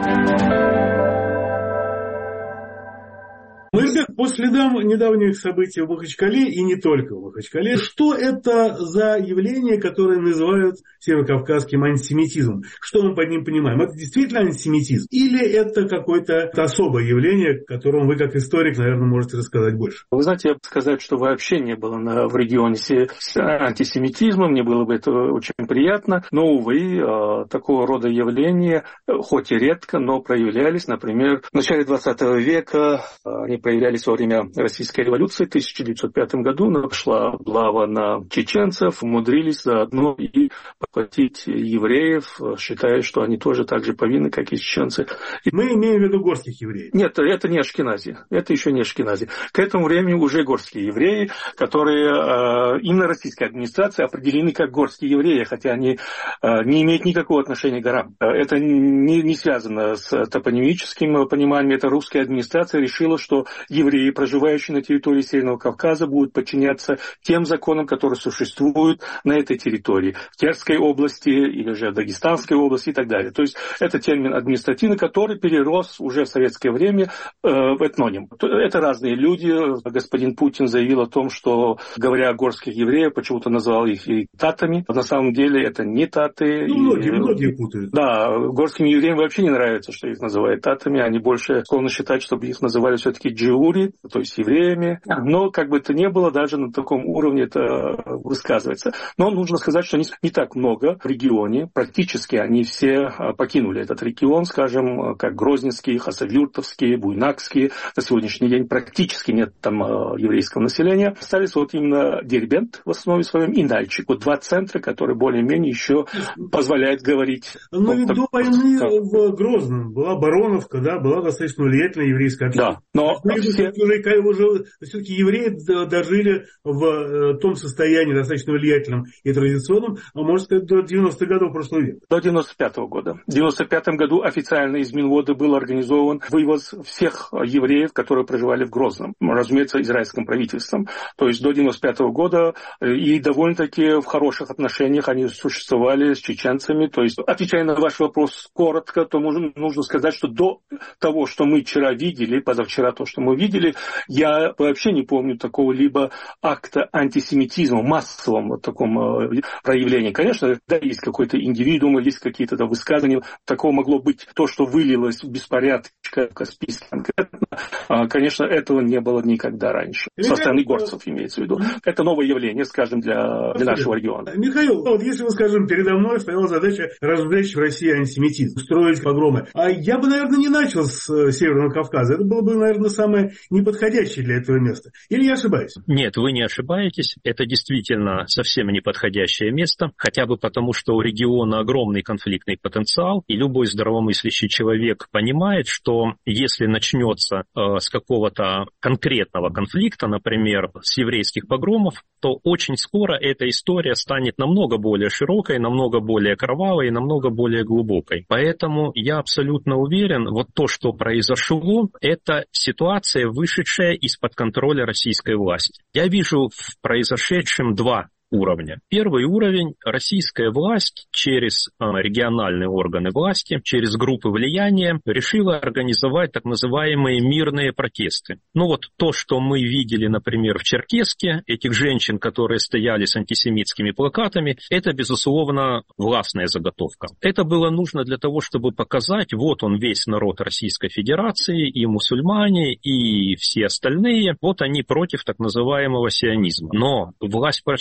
Майырбек, по следам недавних событий в Махачкале, и не только в Махачкале, что это за явление, которое называют северокавказским антисемитизмом? Что мы под ним понимаем? Это действительно антисемитизм? Или это какое-то особое явление, о котором вы, как историк, наверное, можете рассказать больше? Вы знаете, я бы сказать, что вообще не было на, в регионе с антисемитизмом, мне было бы это очень приятно, но, увы, такого рода явления, хоть и редко, но проявлялись. Например, в начале двадцатого века они проявлялись во время Российской революции в тысяча девятьсот пятом году. Пошла облава на чеченцев, умудрились заодно и похватить евреев, считая, что они тоже так же повинны, как и чеченцы. Мы имеем в виду горских евреев. Нет, это не ашкенази. Это еще не ашкенази. К этому времени уже горские евреи, которые э, именно российской администрации определены как горские евреи, хотя они э, не имеют никакого отношения к горам. Это не, не связано с топонимическим пониманием. Это русская администрация решила, что евреи, проживающие на территории Северного Кавказа, будут подчиняться тем законам, которые существуют на этой территории, в Терской области или же в Дагестанской области и так далее. То есть это термин административный, который перерос уже в советское время э, в этноним. Это разные люди. Господин Путин заявил о том, что, говоря о горских евреях, почему-то назвал их и татами. На самом деле это не таты. Ну, многие, и, многие путают. Да, горским евреям вообще не нравится, что их называют татами. Они больше склонны считать, чтобы их называли все-таки джиури, то есть евреями. Но как бы то ни было, даже на таком уровне это высказывается. Но нужно сказать, что не, не так много в регионе. Практически они все покинули этот регион, скажем, как Грозненские, Хасавюртовские, Буйнакские. На сегодняшний день практически нет там еврейского населения. Остались вот именно Дербент в основе своем и Нальчик. Вот два центра, которые более-менее еще позволяют говорить. Но ведь до войны в Грозном была Бароновка, да, была достаточно влиятельная еврейская община. Да, но все... уже, уже все-таки евреи дожили в том состоянии достаточно влиятельном и традиционном, а можно сказать, до девяностых годов прошлого века. До девяносто пятого года. В девяносто пятом году официально из Минвода был организован вывоз всех евреев, которые проживали в Грозном. Разумеется, израильским правительством. То есть до девяносто пятого года и довольно-таки в хороших отношениях они существовали с чеченцами. То есть, отвечая на ваш вопрос коротко, то нужно сказать, что до того, что мы вчера видели, позавчера то, что мы видели, я вообще не помню такого либо акта антисемитизма, массовом вот таком э, проявлении. Конечно, да, есть какой-то индивидуум, есть какие-то там высказывания. Такого могло быть то, что вылилось в беспорядок в Каспийске конкретно. А, конечно, этого не было никогда раньше. Со стороны горцев имеется в виду. Это новое явление, скажем, для, для нашего региона. Михаил, вот если вы, скажем, передо мной стояла задача развлечь в России антисемитизм, строить погромы, а я бы, наверное, не начал с Северного Кавказа. Это было бы, наверное, самое неподходящее для этого места. Или я ошибаюсь? Нет, вы не ошибаетесь. Это действительно совсем неподходящее место, хотя бы потому, что у региона огромный конфликтный потенциал, и любой здравомыслящий человек понимает, что если начнется э, с какого-то конкретного конфликта, например, с еврейских погромов, то очень скоро эта история станет намного более широкой, намного более кровавой и намного более глубокой. Поэтому я абсолютно уверен, вот то, что произошло, это ситуация, вышедшая из-под контроля российской власти. Я вижу в произошедшем два уровня. Первый уровень – российская власть через региональные органы власти, через группы влияния решила организовать так называемые мирные протесты. Ну вот то, что мы видели, например, в Черкесске, этих женщин, которые стояли с антисемитскими плакатами, это, безусловно, властная заготовка. Это было нужно для того, чтобы показать, вот он весь народ Российской Федерации, и мусульмане, и все остальные, вот они против так называемого сионизма. Но власть просчитала,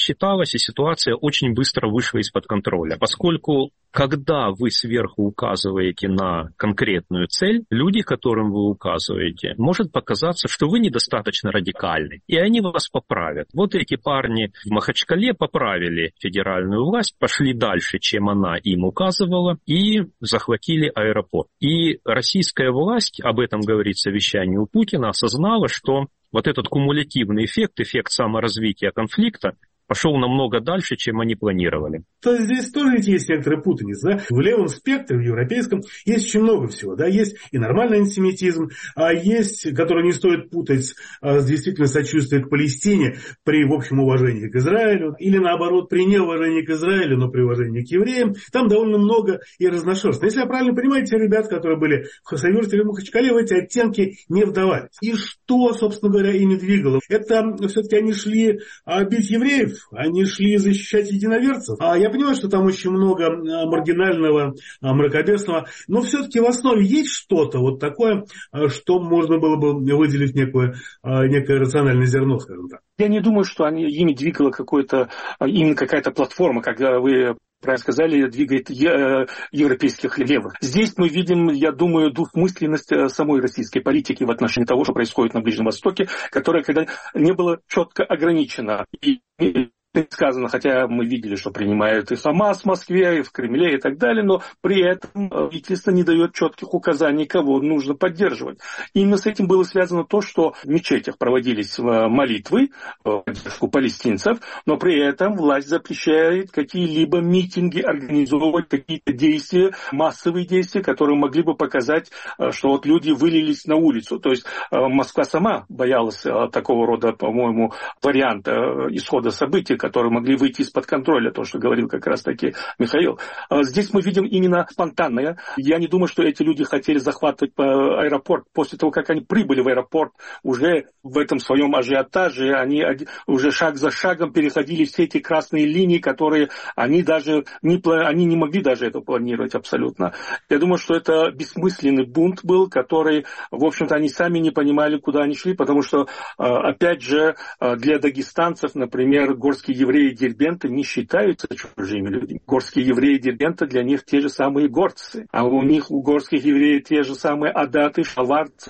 оказалась, и ситуация очень быстро вышла из-под контроля, поскольку когда вы сверху указываете на конкретную цель, люди, которым вы указываете, может показаться, что вы недостаточно радикальны, и они вас поправят. Вот эти парни в Махачкале поправили федеральную власть, пошли дальше, чем она им указывала, и захватили аэропорт. И российская власть, об этом говорит совещание у Путина, осознала, что вот этот кумулятивный эффект, эффект саморазвития конфликта, пошел намного дальше, чем они планировали. То здесь тоже ведь есть некоторые путаницы. Да? В левом спектре, в европейском, есть очень много всего. Да? Есть и нормальный антисемитизм, а есть, который не стоит путать а, с действительно сочувствием к Палестине при, в общем, уважении к Израилю, или наоборот, при неуважении к Израилю, но при уважении к евреям. Там довольно много и разношерстно. Если я правильно понимаю, те ребята, которые были в Хасавюрте или в Махачкале, в эти оттенки не вдавались. И что, собственно говоря, ими двигало? Это все-таки они шли а, бить евреев, они шли защищать единоверцев. А я понимаю, что там очень много маргинального, мракобесного, но все-таки в основе есть что-то вот такое, что можно было бы выделить некое, некое рациональное зерно, скажем так. Я не думаю, что они, ими двигала какой-то, именно какая-то платформа, когда вы правильно сказали, двигает европейских левых. Здесь мы видим, я думаю, двусмысленность самой российской политики в отношении того, что происходит на Ближнем Востоке, которая когда не было четко ограничена. И сказано, хотя мы видели, что принимают и Хамас в Москве, и в Кремле, и так далее, но при этом правительство не дает четких указаний, кого нужно поддерживать. Именно с этим было связано то, что в мечетях проводились молитвы в поддержку палестинцев, но при этом власть запрещает какие-либо митинги организовывать, какие-то действия, массовые действия, которые могли бы показать, что вот люди вылились на улицу. То есть Москва сама боялась такого рода, по-моему, варианта исхода событий, которые могли выйти из-под контроля, то, что говорил как раз-таки Михаил. Здесь мы видим именно спонтанное. Я не думаю, что эти люди хотели захватывать аэропорт. После того, как они прибыли в аэропорт, уже в этом своем ажиотаже, они уже шаг за шагом переходили все эти красные линии, которые они даже не, они не могли даже это планировать абсолютно. Я думаю, что это бессмысленный бунт был, который, в общем-то, они сами не понимали, куда они шли, потому что, опять же, для дагестанцев, например, горские евреи Дербента не считаются чужими людьми. Горские евреи Дербента для них те же самые горцы. А у них, у горских евреев, те же самые адаты, шаварцы,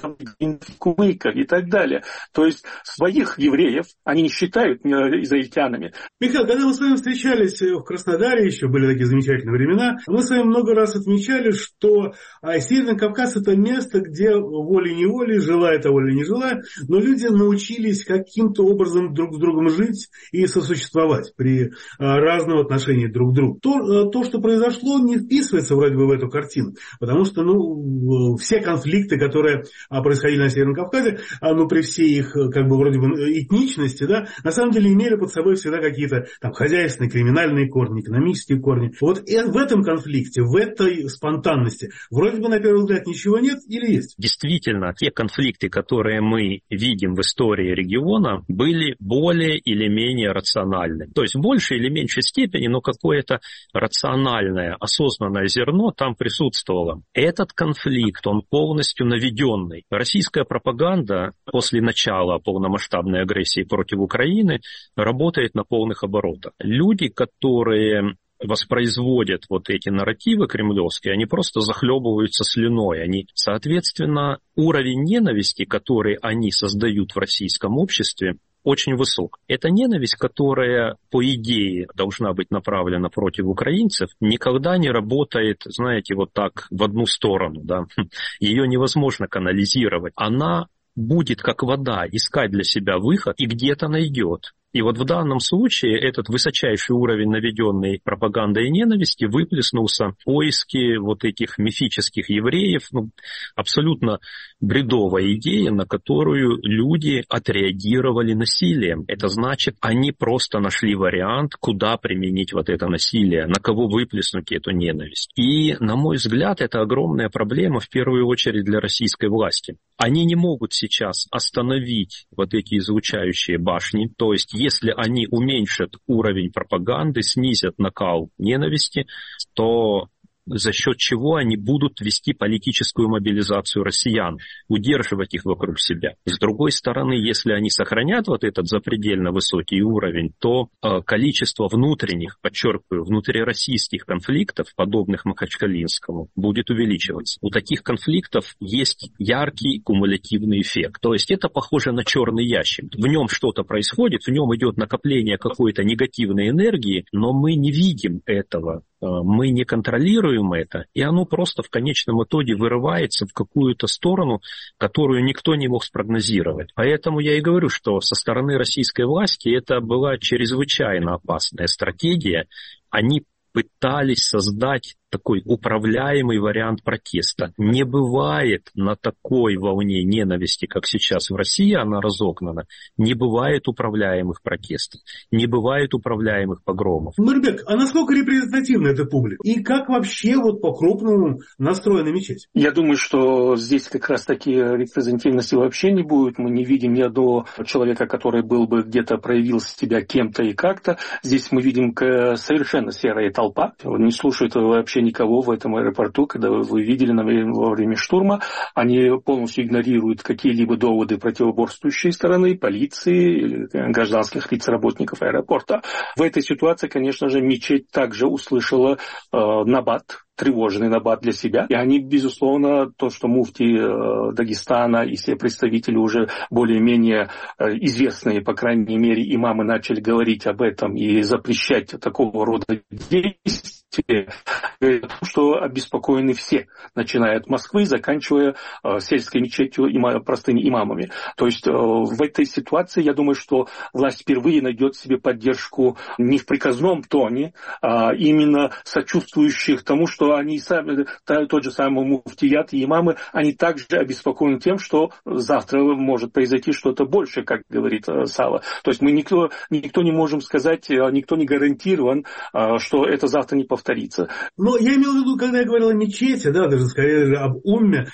кумыков и так далее. То есть своих евреев они не считают израильтянами. Михаил, когда мы с вами встречались в Краснодаре, еще были такие замечательные времена, мы с вами много раз отмечали, что Северный Кавказ — это место, где волей-неволей, желая того или не желая, но люди научились каким-то образом друг с другом жить и сосуществовать при разном отношении друг к другу. То, то, что произошло, не вписывается вроде бы в эту картину, потому что ну, все конфликты, которые происходили на Северном Кавказе, ну, при всей их как бы вроде бы этничности, да, на самом деле имели под собой всегда какие-то там хозяйственные, криминальные корни, экономические корни. Вот и в этом конфликте, в этой спонтанности вроде бы на первый взгляд ничего нет или есть? Действительно, те конфликты, которые мы видим в истории региона, были более или менее рациональны. То есть в большей или меньшей степени, но какое-то рациональное, осознанное зерно там присутствовало. Этот конфликт, он полностью наведенный. Российская пропаганда после начала полномасштабной агрессии против Украины работает на полных оборотах. Люди, которые воспроизводят вот эти нарративы кремлевские, они просто захлебываются слюной. Они, соответственно, уровень ненависти, который они создают в российском обществе, очень высок. Эта ненависть, которая, по идее, должна быть направлена против украинцев, никогда не работает, знаете, вот так в одну сторону. Да? Ее невозможно канализировать. Она будет, как вода, искать для себя выход и где-то найдет. И вот в данном случае этот высочайший уровень наведенной пропаганды и ненависти выплеснулся в поиске вот этих мифических евреев. Ну, абсолютно бредовая идея, на которую люди отреагировали насилием. Это значит, они просто нашли вариант, куда применить вот это насилие, на кого выплеснуть эту ненависть. И, на мой взгляд, это огромная проблема в первую очередь для российской власти. Они не могут сейчас остановить вот эти излучающие башни, то есть если они уменьшат уровень пропаганды, снизят накал ненависти, то за счет чего они будут вести политическую мобилизацию россиян, удерживать их вокруг себя. С другой стороны, если они сохранят вот этот запредельно высокий уровень, то э, количество внутренних, подчеркиваю, внутрироссийских конфликтов, подобных Махачкалинскому, будет увеличиваться. У таких конфликтов есть яркий кумулятивный эффект. То есть это похоже на черный ящик. В нем что-то происходит, в нем идет накопление какой-то негативной энергии, но мы не видим этого. Мы не контролируем это, и оно просто в конечном итоге вырывается в какую-то сторону, которую никто не мог спрогнозировать. Поэтому я и говорю, что со стороны российской власти это была чрезвычайно опасная стратегия. Они пытались создать такой управляемый вариант протеста. Не бывает на такой волне ненависти, как сейчас в России, она разогнана, не бывает управляемых протестов, не бывает управляемых погромов. Нурбек, а насколько репрезентативна эта публика? И как вообще вот по-крупному настроена мечеть? Я думаю, что здесь как раз таки репрезентативности вообще не будет. Мы не видим ни одного человека, который был бы где-то проявил себя кем-то и как-то. Здесь мы видим совершенно серая толпа. Не слушают вообще никого в этом аэропорту, когда вы видели во время штурма, они полностью игнорируют какие-либо доводы противоборствующей стороны, полиции, гражданских лиц, работников аэропорта. В этой ситуации, конечно же, мечеть также услышала э, набат, тревожный набат для себя. И они, безусловно, то, что муфти э, Дагестана и все представители уже более-менее э, известные, по крайней мере, имамы начали говорить об этом и запрещать такого рода действия, что обеспокоены все, начиная от Москвы, заканчивая э, сельской мечетью и простыми имамами. То есть э, в этой ситуации, я думаю, что власть впервые найдет себе поддержку не в приказном тоне, а именно сочувствующих тому, что они сами, тот же самый муфтият и имамы, они также обеспокоены тем, что завтра может произойти что-то большее, как говорит э, Сава. То есть мы никто, никто не можем сказать, никто не гарантирован, э, что это завтра не повторится. Но я имел в виду, когда я говорил о мечети, да, даже скорее об умме,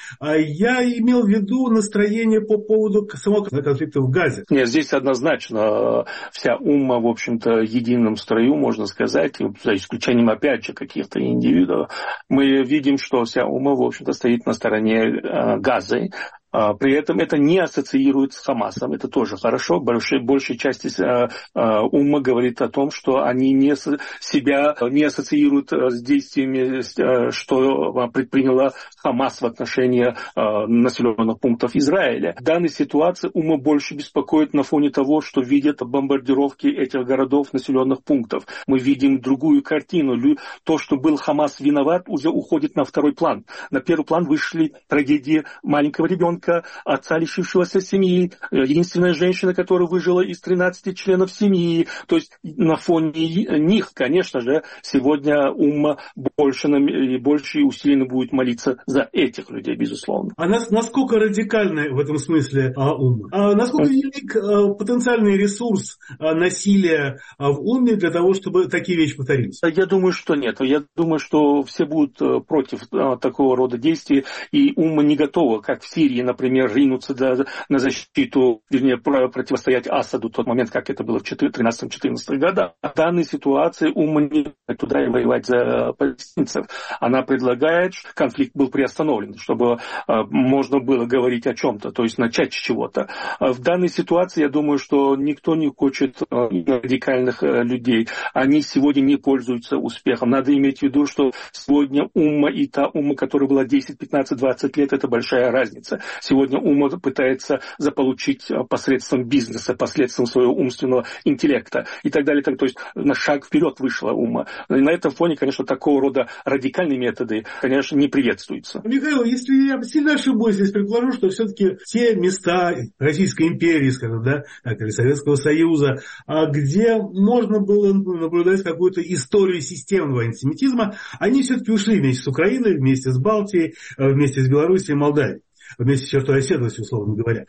я имел в виду настроение по поводу самого конфликта в Газе. Нет, здесь однозначно вся умма, в общем-то, едином строю, можно сказать, за исключением, опять же, каких-то индивидов. Мы видим, что вся умма, в общем-то, стоит на стороне Газы. При этом это не ассоциируется с Хамасом, это тоже хорошо. Большая, большая часть э, э, умма говорит о том, что они не, себя не ассоциируют с действиями, э, что предприняла Хамас в отношении э, населенных пунктов Израиля. В данной ситуации умма больше беспокоит на фоне того, что видят бомбардировки этих городов, населенных пунктов. Мы видим другую картину. То, что был Хамас виноват, уже уходит на второй план. На первый план вышли трагедии маленького ребенка, отца, лишившегося семьи, единственная женщина, которая выжила из тринадцати членов семьи. То есть на фоне них, конечно же, сегодня умма больше и больше усиленно будет молиться за этих людей, безусловно. А нас, насколько радикальна в этом смысле а, умма? А насколько велик а, потенциальный ресурс а, насилия а, в умме для того, чтобы такие вещи повторились? Я думаю, что нет. Я думаю, что все будут против а, такого рода действий, и умма не готова, как в Сирии, например, ринуться до, на защиту, вернее, противостоять Асаду в тот момент, как это было в тринадцатом-четырнадцатом годах. В данной ситуации умма не туда и воевать за палестинцев. Она предлагает, чтобы конфликт был приостановлен, чтобы э, можно было говорить о чем-то, то есть начать с чего-то. В данной ситуации, я думаю, что никто не хочет э, радикальных э, людей. Они сегодня не пользуются успехом. Надо иметь в виду, что сегодня умма и та умма, которая была десять, пятнадцать, двадцать лет, это большая разница. Сегодня умма пытается заполучить посредством бизнеса, посредством своего умственного интеллекта и так далее. То есть на шаг вперед вышла умма. И на этом фоне, конечно, такого рода радикальные методы, конечно, не приветствуются. Михаил, если я сильно ошибусь, здесь предположу, что все-таки те места Российской империи, скажем, да, или Советского Союза, где можно было наблюдать какую-то историю системного антисемитизма, они все-таки ушли вместе с Украиной, вместе с Балтией, вместе с Белоруссией и Молдавией. Вместе с чертой оседлости, условно говоря.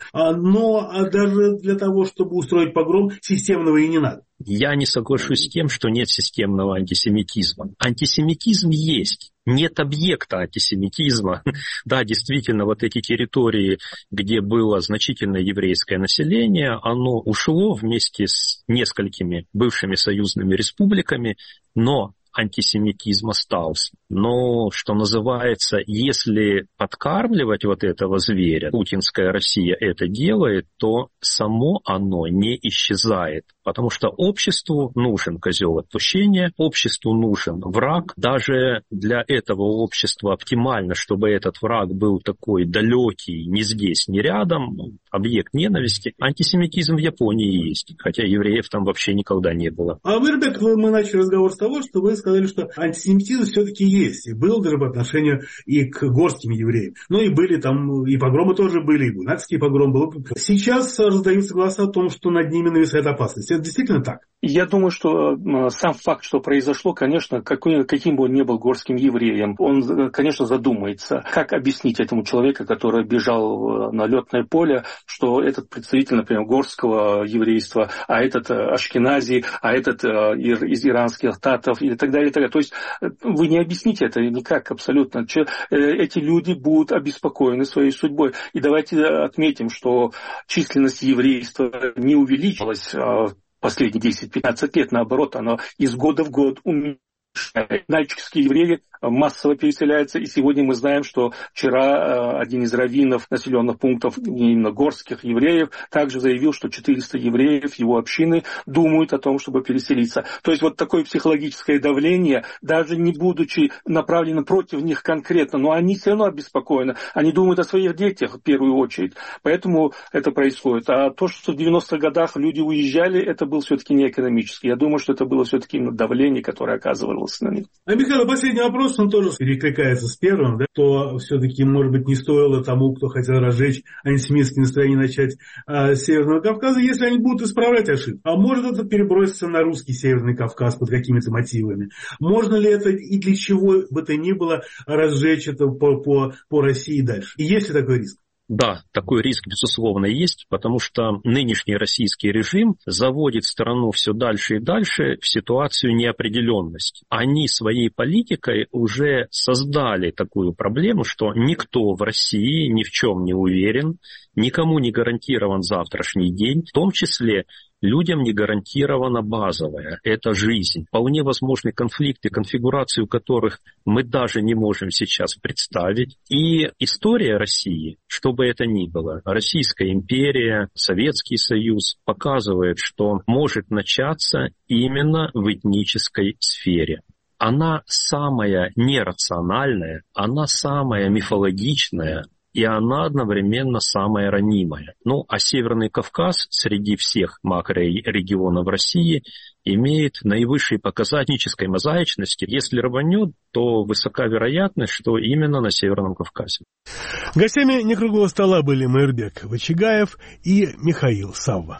Но даже для того, чтобы устроить погром, системного и не надо. Я не соглашусь с тем, что нет системного антисемитизма. Антисемитизм есть. Нет объекта антисемитизма. Да, действительно, вот эти территории, где было значительное еврейское население, оно ушло вместе с несколькими бывшими союзными республиками, но антисемитизм остался. Но, что называется, если подкармливать вот этого зверя, путинская Россия это делает, то само оно не исчезает. Потому что обществу нужен козел отпущения, обществу нужен враг. Даже для этого общества оптимально, чтобы этот враг был такой далекий, не здесь, не рядом, объект ненависти. Антисемитизм в Японии есть, хотя евреев там вообще никогда не было. А вы, ребята, мы начали разговор с того, что вы сказали, что антисемитизм все-таки есть. И был даже по отношению и к горским евреям. Ну и были там, и погромы тоже были, и гунацкий погром был. Сейчас раздаются голоса о том, что над ними нависает опасность. Это действительно так? Я думаю, что сам факт, что произошло, конечно, какой, каким бы он ни был горским евреем, он, конечно, задумается, как объяснить этому человеку, который бежал на летное поле, что этот представитель, например, горского еврейства, а этот ашкенази, а этот из иранских татов и так далее, и так далее. То есть вы не объясните это никак абсолютно. Эти люди будут обеспокоены своей судьбой. И давайте отметим, что численность еврейства не увеличилась последние десять-пятнадцать лет, наоборот, оно из года в год уменьшается. Нальчикские евреи массово переселяются, и сегодня мы знаем, что вчера один из раввинов населенных пунктов, именно горских евреев, также заявил, что четыреста евреев его общины думают о том, чтобы переселиться. То есть вот такое психологическое давление, даже не будучи направленным против них конкретно, но они все равно обеспокоены, они думают о своих детях в первую очередь, поэтому это происходит. А то, что в девяностых годах люди уезжали, это был все-таки не экономически. Я думаю, что это было все-таки именно давление, которое оказывалось на них. А, Михаил, последний вопрос, он тоже перекликается с первым, да, то все-таки, может быть, не стоило тому, кто хотел разжечь антисемитские настроения, начать а, с Северного Кавказа, если они будут исправлять ошибки. А может это переброситься на русский Северный Кавказ под какими-то мотивами? Можно ли это и для чего бы то ни было разжечь это по, по, по России дальше? И есть ли такой риск? Да, такой риск, безусловно, есть, потому что нынешний российский режим заводит страну все дальше и дальше в ситуацию неопределенности. Они своей политикой уже создали такую проблему, что никто в России ни в чем не уверен, никому не гарантирован завтрашний день, в том числе людям не гарантирована базовая, это жизнь. Вполне возможны конфликты, конфигурацию которых мы даже не можем сейчас представить. И история России, что бы это ни было, Российская империя, Советский Союз, показывает, что может начаться именно в этнической сфере. Она самая нерациональная, она самая мифологичная, и она одновременно самая ранимая. Ну, а Северный Кавказ среди всех макрорегионов России имеет наивысший показатель этнической мозаичности. Если рванет, то высока вероятность, что именно на Северном Кавказе. Гостями некруглого стола были Майырбек Вачигаев и Михаил Савва.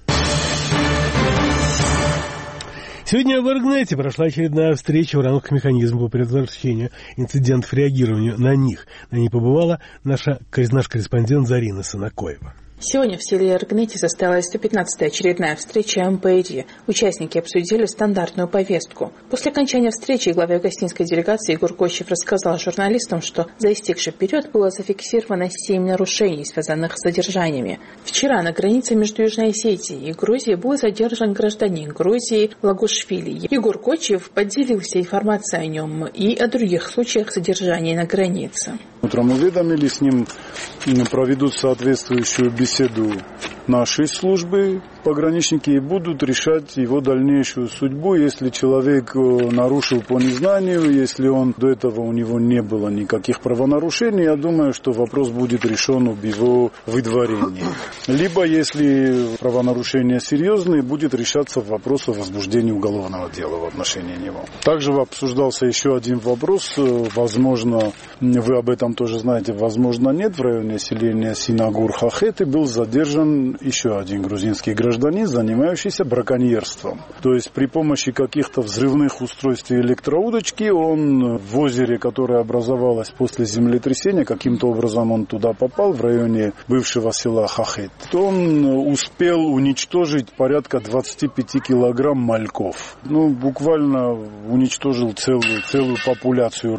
Сегодня в Оргнете прошла очередная встреча в рамках механизма по предотвращению инцидентов и реагированию на них. На ней побывала наша, наш корреспондент Зарина Санакоева. Сегодня в селе Оргнете состоялась сто пятнадцатая очередная встреча эм пэ и ди. Участники обсудили стандартную повестку. После окончания встречи глава гостинской делегации Егор Кочев рассказал журналистам, что за истекший период было зафиксировано семь нарушений, связанных с задержаниями. Вчера на границе между Южной Осетией и Грузией был задержан гражданин Грузии Лагушвили. Егор Кочев поделился информацией о нем и о других случаях задержания на границе. Утром уведомили, с ним проведут соответствующую беседу нашей службы, пограничники, и будут решать его дальнейшую судьбу. Если человек нарушил по незнанию, если он до этого у него не было никаких правонарушений, я думаю, что вопрос будет решен об его выдворении. Либо, если правонарушения серьезные, будет решаться вопрос о возбуждении уголовного дела в отношении него. Также обсуждался еще один вопрос, возможно, вы об этом тоже знаете, возможно, нет, в районе селения Синагур-Хахеты был задержан еще один грузинский гражданин, занимающийся браконьерством. То есть при помощи каких-то взрывных устройств и электроудочки он в озере, которое образовалось после землетрясения, каким-то образом он туда попал, в районе бывшего села Хахет. Он успел уничтожить порядка двадцать пять килограмм мальков. Ну, буквально уничтожил целую, целую популяцию рыб.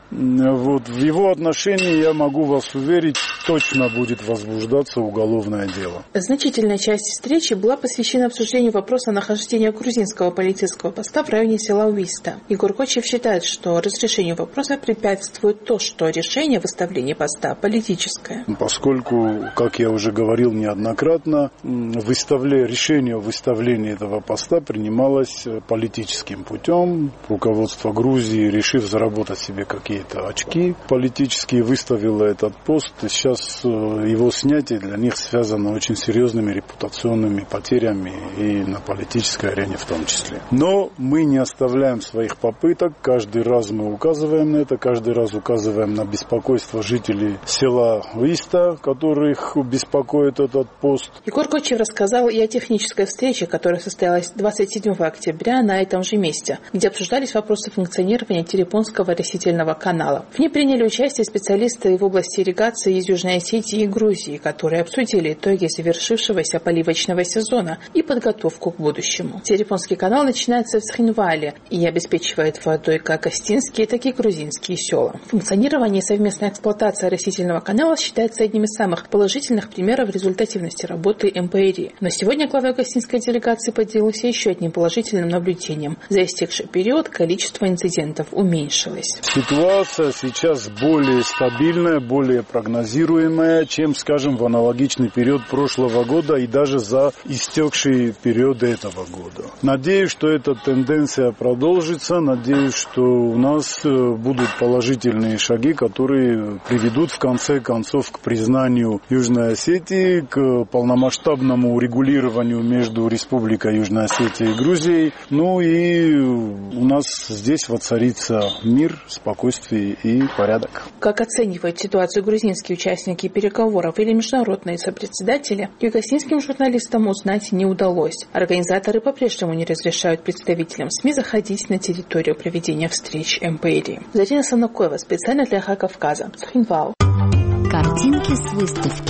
вот, в его отношении, я могу вас уверить, точно будет возбуждаться уголовное дело. Значительная часть встречи была посвящена обсуждению вопроса нахождения грузинского полицейского поста в районе села Уиста. Егор Кочев считает, что разрешению вопроса препятствует то, что решение выставления поста политическое. Поскольку, как я уже говорил неоднократно, выставля... решение о выставлении этого поста принималось политическим путем. Руководство Грузии, решив заработать себе какие-то очки политические, выставило этот пост. И сейчас его снятие для них связано очень серьезными репутационными потерями и на политической арене в том числе. Но мы не оставляем своих попыток. Каждый раз мы указываем на это, каждый раз указываем на беспокойство жителей села Уиста, которых беспокоит этот пост. Егор Кочев рассказал и о технической встрече, которая состоялась двадцать седьмого октября на этом же месте, где обсуждались вопросы функционирования Терепонского растительного канала. В ней приняли участие специалисты в области ирригации из Южной Осетии и Грузии, которые обсудили итоги завершившегося поливочного сезона и подготовку к будущему. Терепонский канал начинается в Схинвале и обеспечивает водой как остинские, так и грузинские села. Функционирование и совместная эксплуатация растительного канала считается одним из самых положительных примеров результативности работы эм пэ эр и. Но сегодня глава гостинской делегации поделился еще одним положительным наблюдением. За истекший период количество инцидентов уменьшилось. Ситуация сейчас более стабильная, более прогнозируемая, чем, скажем, в аналогичный период прошлого года и даже за истекший период этого года. Надеюсь, что эта тенденция продолжится. Надеюсь, что у нас будут положительные шаги, которые приведут в конце концов к признанию Южной Осетии, к полномасштабному урегулированию между Республикой Южная Осетия и Грузией. Ну и у нас здесь воцарится мир, спокойствие и порядок. Как оценивают ситуацию грузинские участники переговоров или международные сопредседатели, югославским журналистам узнать не удалось. Организаторы по-прежнему не разрешают представителям СМИ заходить на территорию проведения встреч эм пэ эр и. Зарина Санакоева, специально для Эхо Кавказа. Схинвал. Картинки с выставки.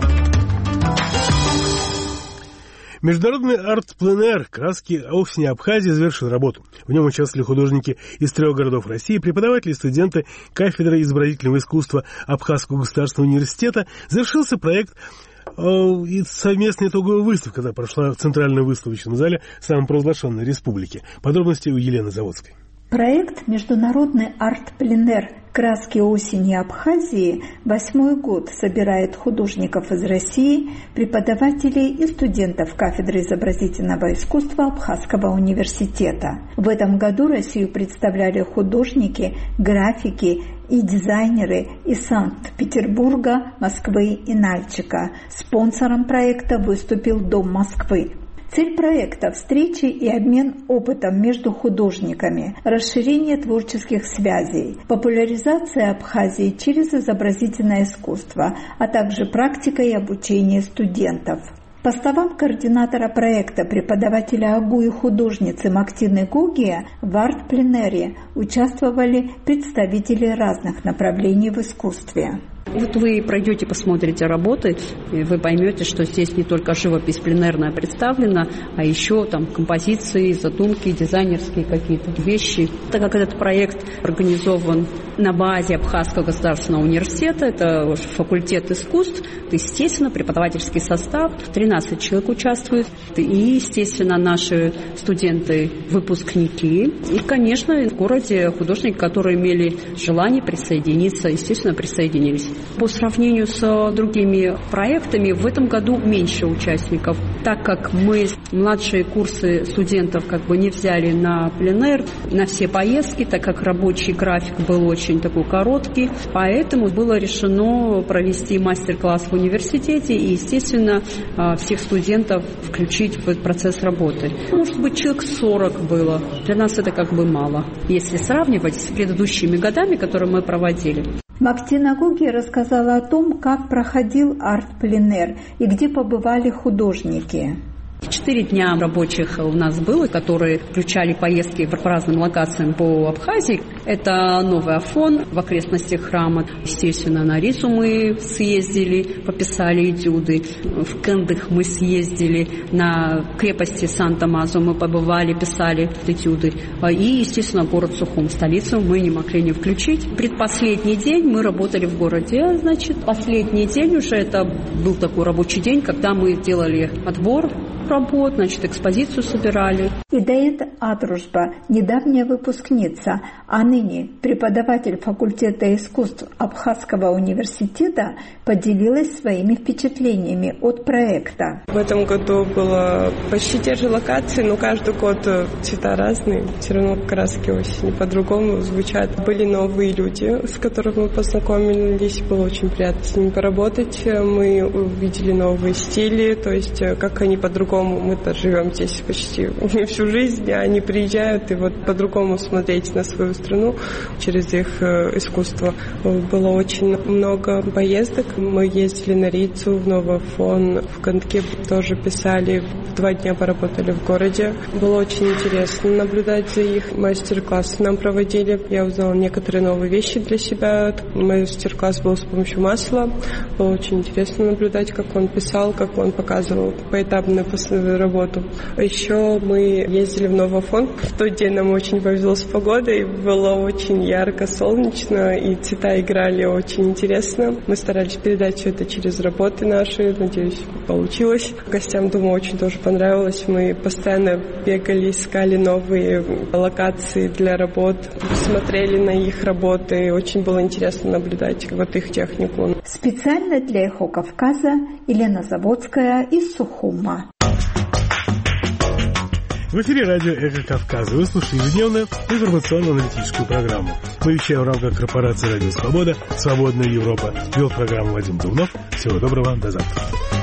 Международный арт-пленэр «Краски осени Абхазии» завершил работу. В нем участвовали художники из трех городов России, преподаватели и студенты кафедры изобразительного искусства Абхазского государственного университета. Завершился проект и совместная итоговая выставка, когда прошла в Центральном выставочном зале самопровозглашенной республики. Подробности у Елены Заводской. Проект «Международный арт-пленэр «Краски осени Абхазии» восьмой год собирает художников из России, преподавателей и студентов кафедры изобразительного искусства Абхазского университета. В этом году Россию представляли художники, графики и дизайнеры из Санкт-Петербурга, Москвы и Нальчика. Спонсором проекта выступил Дом Москвы. Цель проекта – встречи и обмен опытом между художниками, расширение творческих связей, популяризация Абхазии через изобразительное искусство, а также практика и обучение студентов. По словам координатора проекта, преподавателя АГУ и художницы Мактины Гугия, в арт-пленэре участвовали представители разных направлений в искусстве. Вот вы пройдете, посмотрите работы, и вы поймете, что здесь не только живопись пленерная представлена, а еще там композиции, задумки, дизайнерские какие-то вещи. Так как этот проект организован на базе Абхазского государственного университета, это факультет искусств, то, естественно, преподавательский состав, тринадцать человек участвует, и, естественно, наши студенты-выпускники, и, конечно, в городе художники, которые имели желание присоединиться, естественно, присоединились. По сравнению с другими проектами в этом году меньше участников, так как мы младшие курсы студентов как бы не взяли на пленэр, на все поездки, так как рабочий график был очень такой короткий, поэтому было решено провести мастер-класс в университете и, естественно, всех студентов включить в этот процесс работы. Может быть, человек сорок было. Для нас это как бы мало, если сравнивать с предыдущими годами, которые мы проводили. Мактина Гугия рассказала о том, как проходил арт-пленэр и где побывали художники. Четыре дня рабочих у нас было, которые включали поездки по разным локациям по Абхазии. Это новый Афон в окрестностях храма. Естественно, на Рису мы съездили, пописали этюды. В Кендых мы съездили, на крепости Сан-Томазо мы побывали, писали этюды. И, естественно, город Сухум, столицу, мы не могли не включить. Предпоследний день мы работали в городе, значит, последний день уже это был такой рабочий день, когда мы делали отбор работ, значит, экспозицию собирали. Идаэт Адружба, недавняя выпускница, а ныне преподаватель факультета искусств Абхазского университета, поделилась своими впечатлениями от проекта. В этом году было почти те же локации, но каждый год цвета разные. Все равно краски очень по-другому звучат. Были новые люди, с которыми мы познакомились. Было очень приятно с ними поработать. Мы увидели новые стили, то есть как они по-другому. Мы-то живем здесь почти всю жизнь, а они приезжают и вот по-другому смотреть на свою страну через их искусство. Было очень много поездок. Мы ездили на Рицу, в Новый Афон, в Кандке тоже писали. Два дня поработали в городе. Было очень интересно наблюдать за их. Мастер-класс нам проводили. Я узнала некоторые новые вещи для себя. Мастер-класс был с помощью масла. Было очень интересно наблюдать, как он писал, как он показывал поэтапно работу. Еще мы ездили в Новый Афон. В тот день нам очень повезло с погодой. Было очень ярко, солнечно, и цвета играли очень интересно. Мы старались передать все это через работы наши. Надеюсь, получилось. Гостям, думаю, очень тоже понравилось. Мы постоянно бегали, искали новые локации для работ, смотрели на их работы. Очень было интересно наблюдать вот их технику. Специально для «Эхо Кавказа» Елена Заводская из Сухума. В эфире радио «Эхо Кавказа». Вы слушаете ежедневную информационно-аналитическую программу. Мы вещаем в рамках корпорации «Радио Свобода», «Свободная Европа». Вел программу Вадим Дубнов. Всего доброго, до завтра.